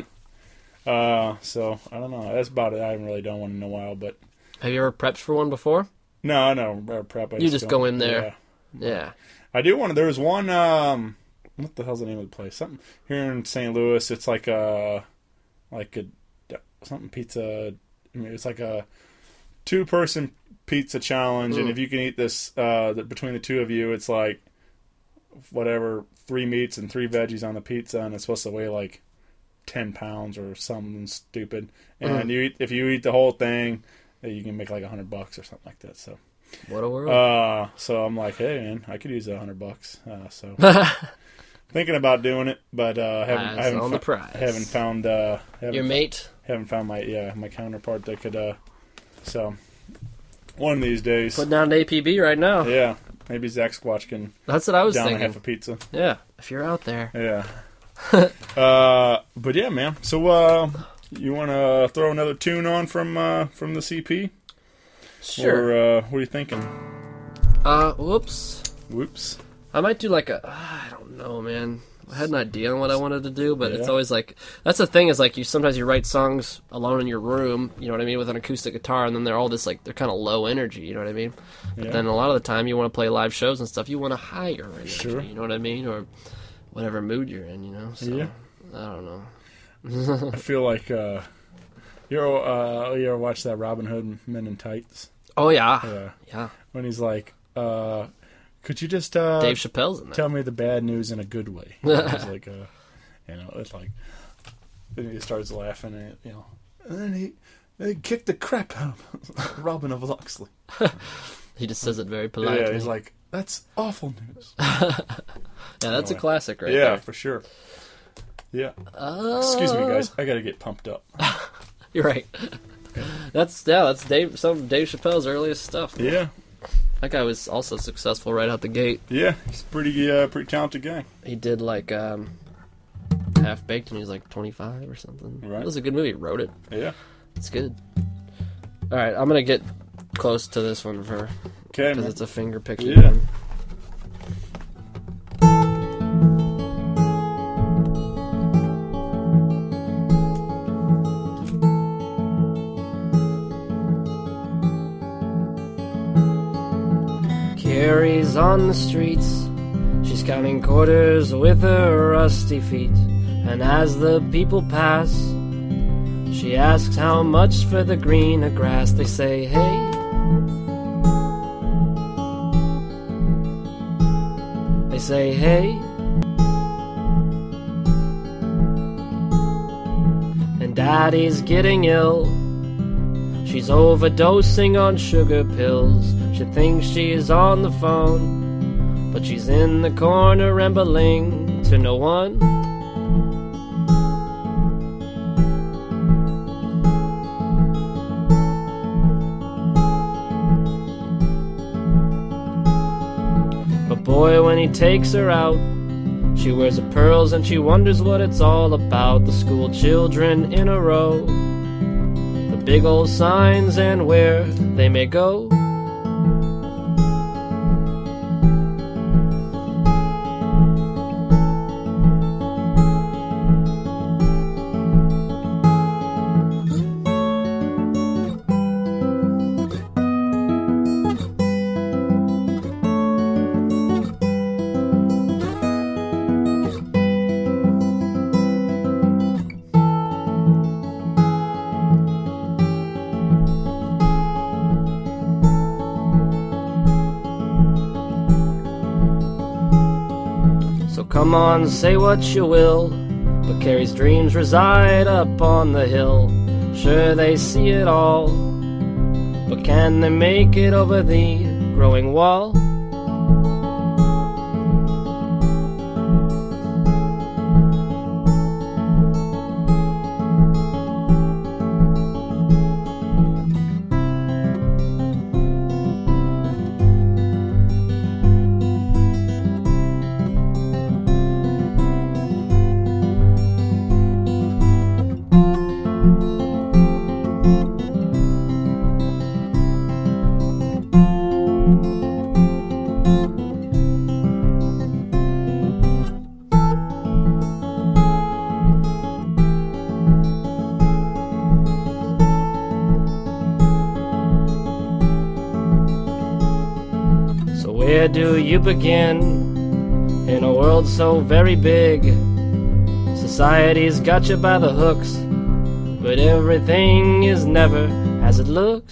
uh, so I don't know. That's about it. I haven't really done one in a while, but Have you ever prepped for one before? no, no uh, prep. I You just go in there. Yeah. Yeah. I do want to. There was one. Um, what the hell's the name of the place? Something here in Saint Louis. It's like a, like a, something pizza. I mean, it's like a two-person pizza challenge, and Mm. if you can eat this, uh, the, between the two of you, it's like whatever, three meats and three veggies on the pizza, and it's supposed to weigh like ten pounds or something stupid. And Mm. you eat, if you eat the whole thing, you can make like a hundred bucks or something like that. So. What a world. Uh, so I'm like, hey man, I could use a hundred bucks. Uh, so thinking about doing it, but uh, haven't Eyes I haven't on fo- the prize. haven't found uh, haven't, Your mate? haven't found my yeah my counterpart that could uh, so one of these days, Put down an A P B right now. yeah, maybe Zach Squatch can That's what I was down a thinking. half a pizza. Yeah. If you're out there. Yeah. uh, but yeah, man. So uh, you want to throw another tune on from uh, from the C P? Sure. Or uh, what are you thinking? Uh, whoops. Whoops. I might do like a, uh, I don't know, man. I had an idea on what I wanted to do, but it's Yeah. always like, that's the thing is like you sometimes you write songs alone in your room, you know what I mean, with an acoustic guitar, and then they're all this like, they're kind of low energy, you know what I mean? But Yeah. then a lot of the time you want to play live shows and stuff, you want a higher energy, Sure. you know what I mean? Or whatever mood you're in, you know? So, Yeah. I don't know. I feel like uh, you ever, uh, you ever watch that Robin Hood Men in Tights? Oh, yeah. Yeah. Yeah. When he's like, uh, could you just uh, Dave Chappelle's in that. tell me the bad news in a good way? It's like, uh, you know, it's like, then he starts laughing, and you know, and then he, he kicked the crap out of Robin of Locksley. He just says it very politely. Yeah, he's like, that's awful news. yeah, that's Anyway. a classic right yeah, there. for sure. Yeah. Uh, Excuse me, guys. I gotta get pumped up. You're right. That's yeah. That's Dave. Some of Dave Chappelle's earliest stuff. Yeah. That guy was also successful right out the gate. Yeah, he's a pretty, uh, pretty talented guy. He did like um, Half Baked, and he was like twenty-five or something. Right. It was a good movie. He wrote it. Yeah. It's good. All right, I'm gonna get close to this one for Okay, because man. it's a finger picky Yeah. one. Carrie's on the streets. She's counting quarters with her rusty feet. And as the people pass, she asks how much for the greener grass. They say, hey. They say, hey. And Daddy's getting ill. She's overdosing on sugar pills. She thinks she's on the phone, but she's in the corner rambling to no one. boy when he takes her out. She wears her pearls and she wonders what it's all about. The school children in a row, the big old signs and where they may go. Come on, say what you will, but Carrie's dreams reside up on the hill. Sure, they see it all, but can they make it over the growing wall? Where do you begin in a world so very big? Society's got you by the hooks, but everything is never as it looks.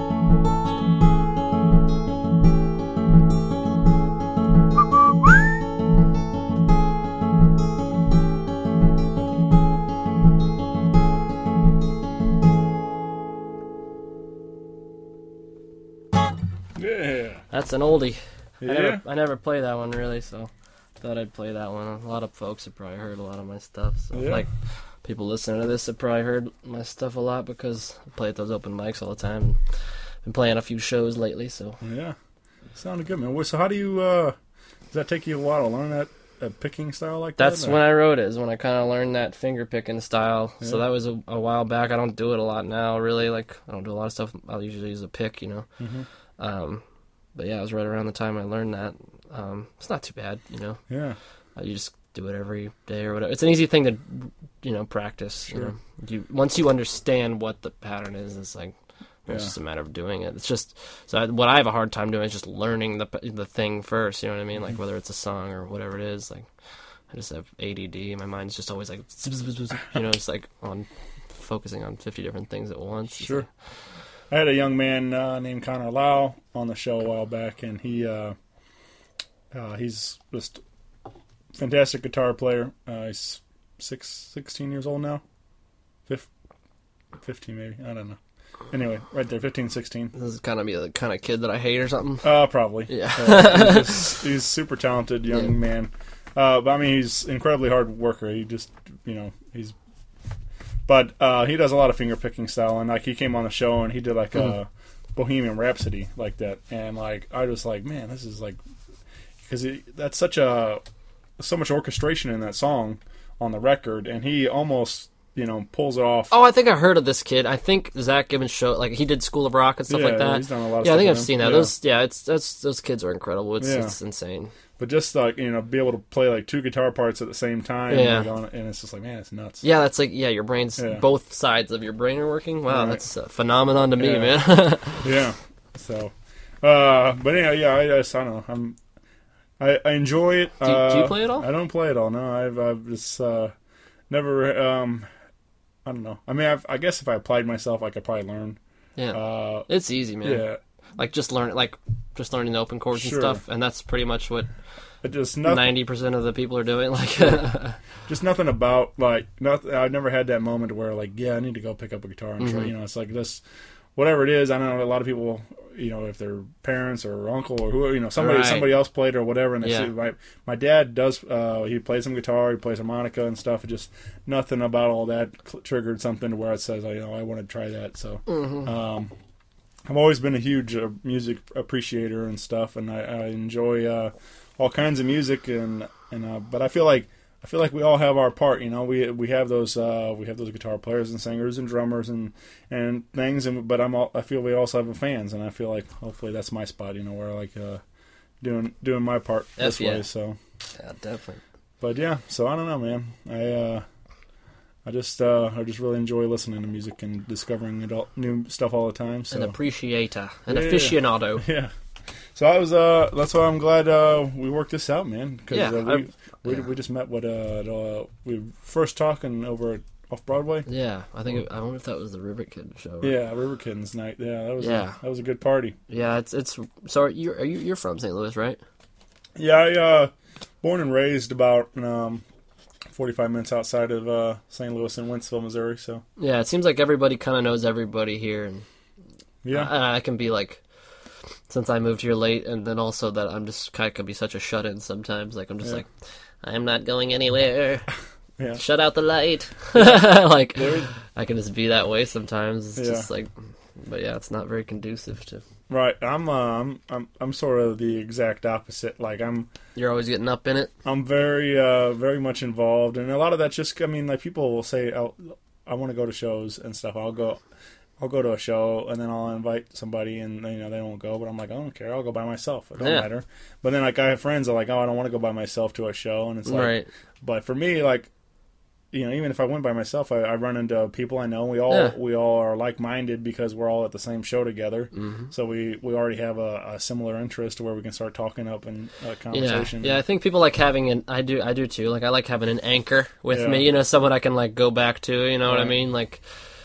Yeah. That's an oldie. Yeah. I never, I never play that one really, so thought I'd play that one. A lot of folks have probably heard a lot of my stuff. So Yeah. like people listening to this have probably heard my stuff a lot because I play at those open mics all the time. And been playing a few shows lately, so Yeah. Sounded good, man. Well, so how do you, uh, does that take you a while to learn that uh, picking style like that's that? when I wrote it. Is when I kind of learned that finger picking style. So Yeah. that was a, a while back. I don't do it a lot now, really. Like I don't do a lot of stuff. I'll usually use a pick, you know. Mhm. Um, but yeah, it was right around the time I learned that. Um, it's not too bad, you know. Yeah. Uh, you just do it every day or whatever. It's an easy thing to, you know, practice. Sure. You know, you once you understand what the pattern is, it's like Yeah. it's just a matter of doing it. It's just so I, what I have a hard time doing is just learning the the thing first. You know what I mean? Like whether it's a song or whatever it is. Like I just have A D D. My mind's just always like, you know, it's like on focusing on fifty different things at once. It's Sure. like, I had a young man uh, named Connor Lau on the show a while back, and he uh, uh, he's just a fantastic guitar player. Uh, he's six, sixteen years old now. Fif- fifteen maybe. I don't know. Anyway, right there, fifteen, sixteen. this is kind of be the kind of kid that I hate or something. Uh, probably. Yeah. Uh, he's, just, he's a super talented young Yeah. man. Uh, but I mean, he's incredibly hard worker. He just, you know, he's. But uh, he does a lot of finger picking style, and like he came on the show and he did like Mhm. a Bohemian Rhapsody like that, and like I was like, man, this is like, because that's such a so much orchestration in that song on the record, and he almost, you know, pulls it off. Oh, I think I heard of this kid. I think Zach Gibbons show like he did School of Rock and stuff Yeah, like that. he's done a lot of yeah, I stuff think with I've him. seen that. Yeah. Those, yeah, it's that's those kids are incredible. It's Yeah. it's insane. But just like, you know, be able to play like two guitar parts at the same time, Yeah. like, on, and it's just like, man, it's nuts. Yeah, that's like yeah, your brain's Yeah. both sides of your brain are working. Wow, Right. that's a phenomenon to me, Yeah. man. Yeah. So, uh, but anyhow, yeah, I just, I don't know. I'm, I, I enjoy it. Do you- uh, do you play it all? I don't play it all. No, I've, I've just uh, never. Um, I don't know. I mean, I've, I guess if I applied myself, I could probably learn. yeah, Uh, it's easy, man. yeah, Like just learn like just learning the open chords Sure. and stuff, and that's pretty much what but just nothing. ninety percent of the people are doing. Like, Just nothing about like nothing. I've never had that moment where like, yeah, I need to go pick up a guitar and try. Mhm. You know, it's like this, whatever it is. I know a lot of people. You know, if their parents or uncle or who, you know, somebody Right. somebody else played or whatever, and they Yeah. see my my dad does. Uh, he plays some guitar, he plays harmonica and stuff. Just nothing about all that cl- triggered something to where it says, oh, you know, I want to try that. So, Mhm. um, I've always been a huge uh, music appreciator and stuff, and I, I enjoy uh, all kinds of music, and and uh, but I feel like I feel like we all have our part. You know, we we have those uh, we have those guitar players and singers and drummers and and things. And but I'm all, I feel we also have fans, and I feel like hopefully that's my spot. You know, where like uh, doing doing my part That's, this way. yeah. So. Yeah, definitely. But yeah, so I don't know, man. I uh, I just uh, I just really enjoy listening to music and discovering it all, new stuff all the time. So An appreciator, an Yeah. aficionado. yeah, so I was uh, that's why I'm glad uh, we worked this out, man. Because Yeah, uh, we, I- we yeah. we just met what uh, at, uh we first talking over at off Broadway. Yeah, I think it, I wonder if that was the River Kid show. Yeah, River Kittens night. Yeah, that was Yeah. a, that was a good party. Yeah, it's it's. Sorry, you're are you you're from Saint Louis, right? Yeah, I uh, born and raised about um, forty-five minutes outside of uh, Saint Louis in Wentzville, Missouri. So Yeah, it seems like everybody kind of knows everybody here, and yeah, I, I can be like, since I moved here late, and then also that I'm just kind of can be such a shut-in sometimes. Like I'm just Yeah. like, I'm not going anywhere. yeah. Shut out the light. Like There- I can just be that way sometimes. It's Yeah. just like, but yeah, it's not very conducive to. Right, I'm, uh, I'm, I'm, I'm sort of the exact opposite. Like I'm, You're always getting up in it. I'm very, uh, very much involved, and a lot of that's just. I mean, like people will say, "Oh, I want to go to shows and stuff." I'll go, I'll go to a show, and then I'll invite somebody, and you know they won't go, but I'm like, I don't care. I'll go by myself. It don't Yeah. matter. But then like I have friends that are like, oh, I don't want to go by myself to a show, and it's like, Right. But for me, like. You know, even if I went by myself, I, I run into people I know. We all Yeah. we all are like minded because we're all at the same show together. Mm-hmm. So we, we already have a, a similar interest to where we can start talking up and uh, Yeah, conversation. yeah. I think people like having an. I do, I do too. Like I like having an anchor with Yeah. me. You know, someone I can like go back to. You know what I Right. mean? Like,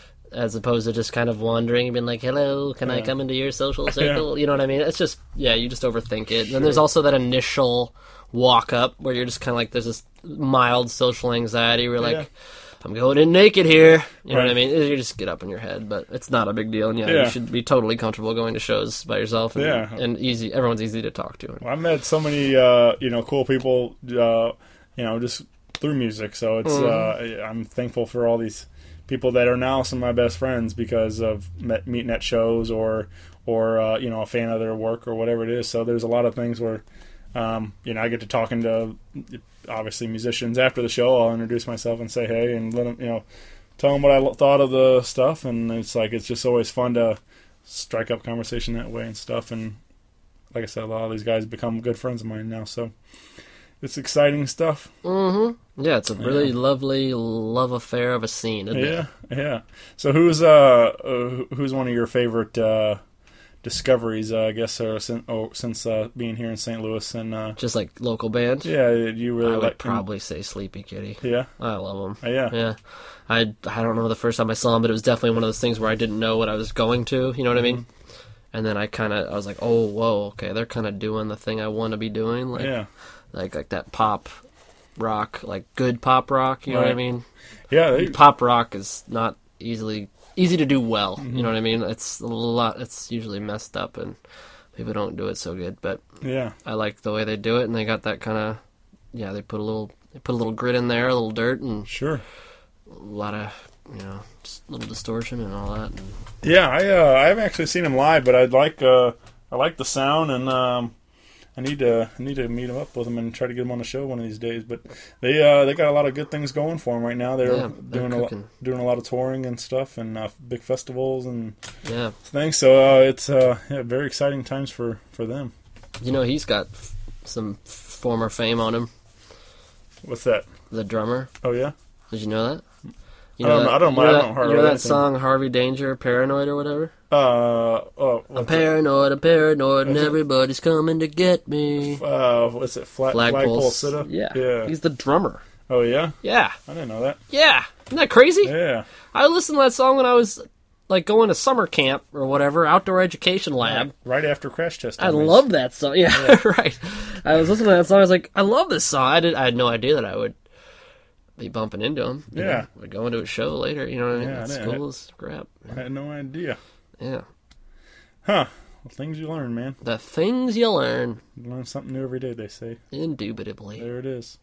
as opposed to just kind of wandering and being like, "Hello, can I Yeah. come into your social circle?" You know what I mean? It's just, yeah, you just overthink it. And then there's also that initial walk up where you're just kind of like, there's this mild social anxiety. Where you're Yeah. like, I'm going in naked here. You know what I Right. mean? You just get up in your head, but it's not a big deal. And yeah, Yeah. you should be totally comfortable going to shows by yourself. And, Yeah. and easy. Everyone's easy to talk to. I met so many, uh, you know, cool people, uh, you know, just through music. So it's, Mm-hmm. uh, I'm thankful for all these people that are now some of my best friends because of met, meeting at shows or, or uh, you know, a fan of their work or whatever it is. So there's a lot of things where, um, you know, I get to talking to obviously musicians after the show. I'll introduce myself and say hey, and let them, you know, tell them what I thought of the stuff. And it's like it's just always fun to strike up conversation that way and stuff. And like I said, a lot of these guys become good friends of mine now. So it's exciting stuff. Mm-hmm. Yeah, it's a really lovely love affair of a scene, isn't it? Yeah, yeah. So who's uh, uh who's one of your favorite uh, discoveries? Uh, I guess uh, since oh, since uh, being here in Saint Louis and uh, Just like local band. yeah, you really I would like probably say Sleepy Kitty. yeah, I love them. Uh, yeah, Yeah, I I don't know the first time I saw them, but it was definitely one of those things where I didn't know what I was going to. You know what I mean? And then I kind of I was like, oh, whoa, okay, they're kind of doing the thing I want to be doing, like yeah, like like that pop rock, like good pop rock. You know what I Right. mean? yeah. They, Pop rock is not easily easy to do well. Mm-hmm. You know what I mean? It's a lot. It's usually messed up and people don't do it so good, but yeah, I like the way they do it, and they got that kind of, yeah, they put a little, they put a little grit in there, a little dirt, and sure. a lot of, you know, just a little distortion and all that. And Yeah, I uh, I haven't actually seen him live, but I'd like uh, I like the sound, and um, I need to I need to meet him up with him and try to get him on the show one of these days. But they uh, they got a lot of good things going for them right now. They're, Yeah, they're doing a lot, cooking. doing a lot of touring and stuff, and uh, big festivals and yeah, things. So uh, it's uh, yeah, very exciting times for, for them. you know, he's got f- some former fame on him. What's that? The drummer. Oh yeah, Did you know that? You I don't that, know- I don't- you I know don't that, hardly you know that anything. song Harvey Danger, Paranoid or whatever? uh, oh, I'm what's it? paranoid, I'm paranoid, and Is it- everybody's coming to get me. Uh, what's it? Flag, Flagpole. Flagpole Sitta? Yeah. yeah. He's the drummer. Oh yeah, Yeah. I didn't know that. Yeah. Isn't that crazy? Yeah, I listened to that song when I was like going to summer camp or whatever, outdoor education lab. right after Crash Test. I Dummies. love that song. Yeah, right. I was listening to that song. I was like, I love this song. I did. I had no idea that I would be bumping into him. you Yeah. know. We'd go into a show later. You know what I mean? Yeah, I That's know. cool as crap. I had no idea. Yeah. Huh. Well, things you learn, man. The things you learn, You learn something new every day, they say. indubitably. There it is.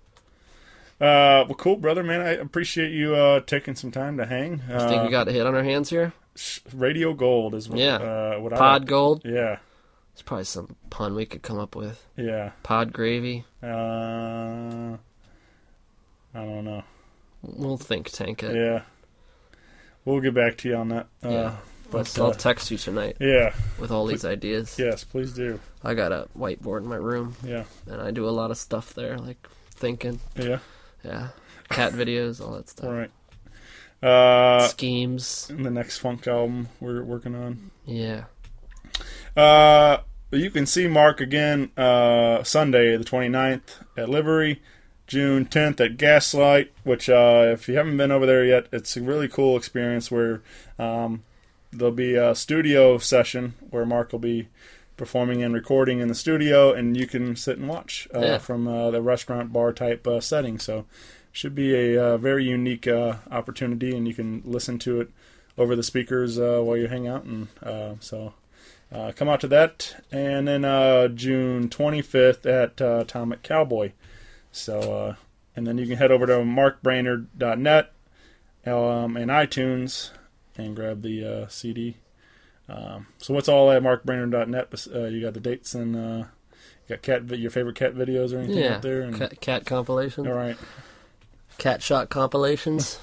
Uh, well, cool, brother, man. I appreciate you uh, taking some time to hang. I Uh, think we got a hit on our hands here. Radio Gold is what, Yeah. uh, what Pod I Gold. Yeah. There's probably some pun we could come up with. Yeah. Pod gravy. Uh, I don't know. We'll think tank it. Yeah. We'll get back to you on that. Uh, Yeah. but I'll uh, text you tonight yeah. with all these ideas. Yes, please do. I got a whiteboard in my room, Yeah. and I do a lot of stuff there, like thinking. Yeah. Yeah. Cat videos, all that stuff. All right. Uh, Schemes. the next funk album we're working on. Yeah. Uh, you can see Mark again uh, Sunday, the twenty-ninth at Livery, June tenth at Gaslight, which uh, if you haven't been over there yet, it's a really cool experience where um, there'll be a studio session where Mark will be performing and recording in the studio, and you can sit and watch uh, Yeah. from uh, the restaurant bar type uh, setting. So should be a uh, very unique uh, opportunity, and you can listen to it over the speakers uh, while you hang out. And uh, so uh, come out to that. And then uh, June twenty-fifth at uh, Atomic Cowboy. So uh, and then you can head over to mark brainerd dot net um, and iTunes and grab the uh, C D. Um, so what's all at mark brainerd dot net? Uh, you got the dates and uh, you got cat vi- your favorite cat videos or anything Yeah. up there? And, Cat, cat compilations. all right. Cat shot compilations.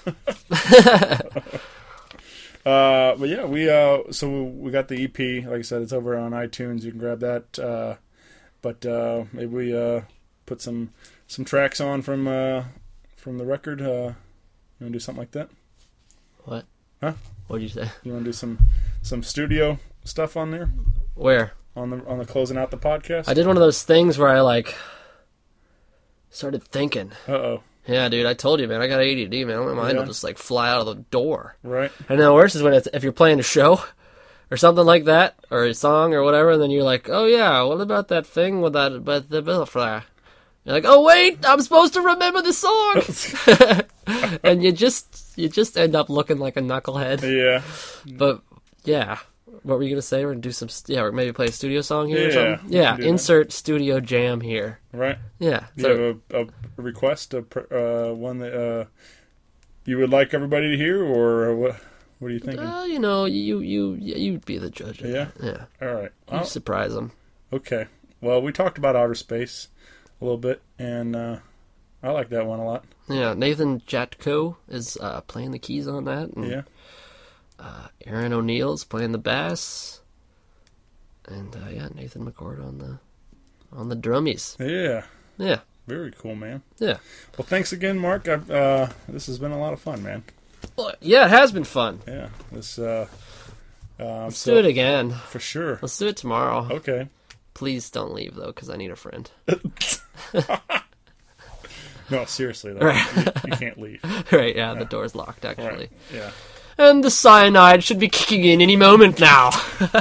Uh, but yeah, we uh, so we got the E P. Like I said, it's over on iTunes. You can grab that. Uh, but uh, maybe we uh, put some some tracks on from uh, from the record. Uh, you want to do something like that? What? Huh? What'd you say? You want to do some some studio stuff on there Where? on the on the closing out the podcast? I did one of those things where I, like, started thinking. Uh oh. Yeah, dude, I told you, man. I got A D D, man. My mind Yeah. will just, like, fly out of the door. Right. And then the worst is when it's, if you're playing a show or something like that, or a song or whatever, and then you're like, oh, yeah, what about that thing with that, about the butterfly? You're like, oh, wait, I'm supposed to remember the song! And you just, you just end up looking like a knucklehead. Yeah. But, yeah. What were you going to say? We're going to do some, yeah, or maybe play a studio song here or Yeah, something? we Yeah, can do that. insert studio jam here. Right. Yeah. Do So, you have a, a request, a pr- uh, one that uh, you would like everybody to hear, or what? What are you thinking? uh, you know, you, you, you'd be the judge of Yeah? that. Yeah. All right. You Well, surprise them. okay. Well, we talked about outer space a little bit, and uh, I like that one a lot. Yeah, Nathan Jatko is uh, playing the keys on that. And, Yeah. uh, Aaron O'Neill's playing the bass. And, uh, yeah, Nathan McCord on the on the drummies. Yeah. Yeah, Very cool, man. yeah. Well, thanks again, Mark. I've, uh, this has been a lot of fun, man. Well, yeah, it has been fun. Yeah. This. Uh, um, Let's so- do it again. for sure. Let's do it tomorrow. Okay. Please don't leave, though, because I need a friend. No, seriously though, Right. you, you can't leave. Right, yeah, the door's locked, actually. Right. Yeah. And the cyanide should be kicking in any moment now.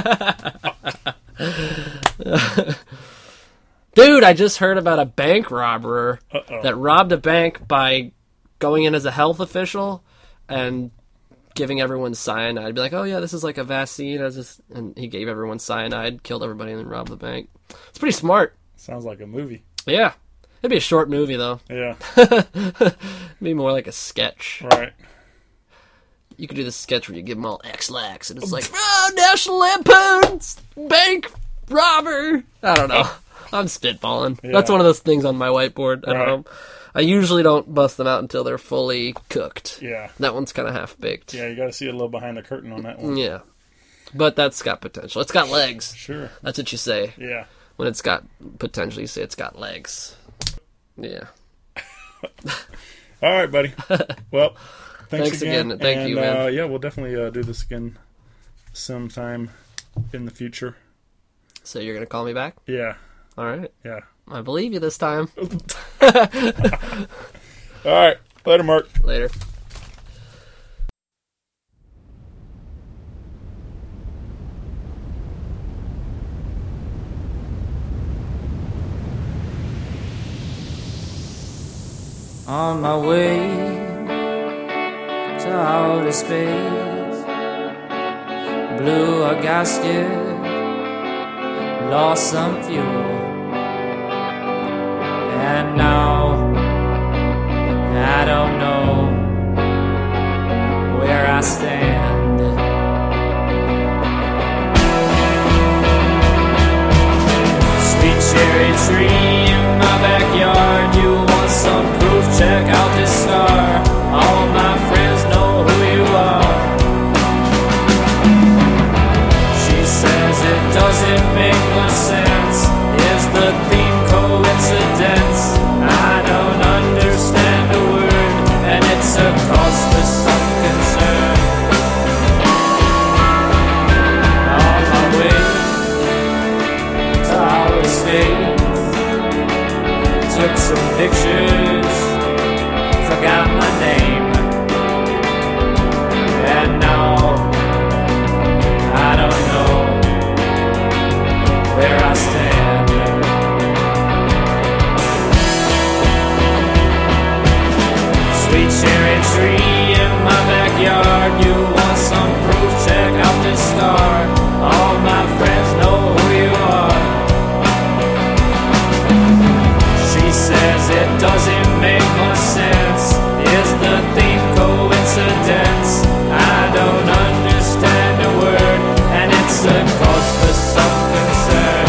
Dude, I just heard about a bank robber Uh-oh. that robbed a bank by going in as a health official and giving everyone cyanide. Be like, oh yeah, this is like a vaccine. I was just... And he gave everyone cyanide, killed everybody, and then robbed the bank. It's pretty smart. Sounds like a movie. Yeah. It'd be a short movie, though. Yeah. It'd be more like a sketch. Right. You could do the sketch where you give them all X-Lax, and it's like, oh, National Lampoon's bank robber. I don't know. I'm spitballing. Yeah. That's one of those things on my whiteboard at Right. home. I usually don't bust them out until they're fully cooked. Yeah. That one's kind of half-baked. Yeah, you got to see a little behind the curtain on that one. Yeah. But that's got potential. It's got legs. Sure. That's what you say. Yeah. When it's got potential, you say it's got legs. Yeah. All right, buddy. Well, thanks, Thanks again. again. Thank and, you, man. Uh, yeah, we'll definitely uh, do this again sometime in the future. So you're going to call me back? Yeah. All right. Yeah. I believe you this time. All right. Later, Mark. Later. On my way to outer space, blew a gasket, lost some fuel, and now I don't know where I stand. cherry tree in my backyard. You want some proof? Check out this scar. All my friends know who you are. She says it doesn't make much sense. Is the theme coincidence? I don't understand a word, and it's a cause for some concern.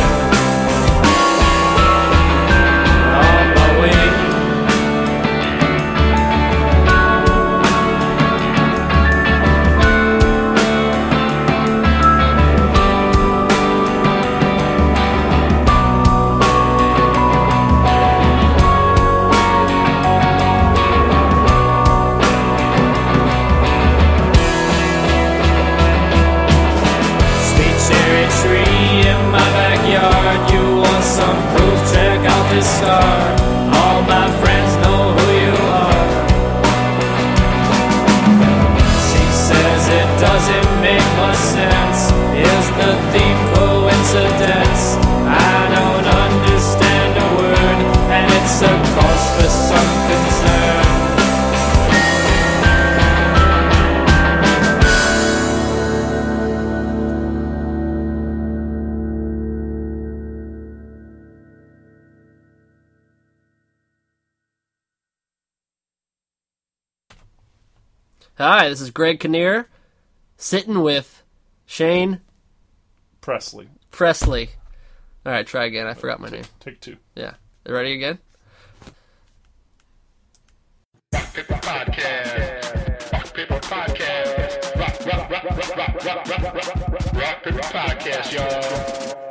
On my way, sweet cherry tree in my backyard. You want some proof? Check out this scar. All my friends know who you are. She says it doesn't make much sense. Is the theme coincidence? I don't understand a word, and it's a cause for some concern. Hi, this is Greg Kinnear, sitting with Shane Presley. Presley. All right, try again. I forgot my name. Take two. Yeah. Ready again? Rock Paper Podcast. Rock Paper Podcast. Rock, rock, rock, rock, rock, rock, rock, rock, rock, rock Paper Podcast, y'all.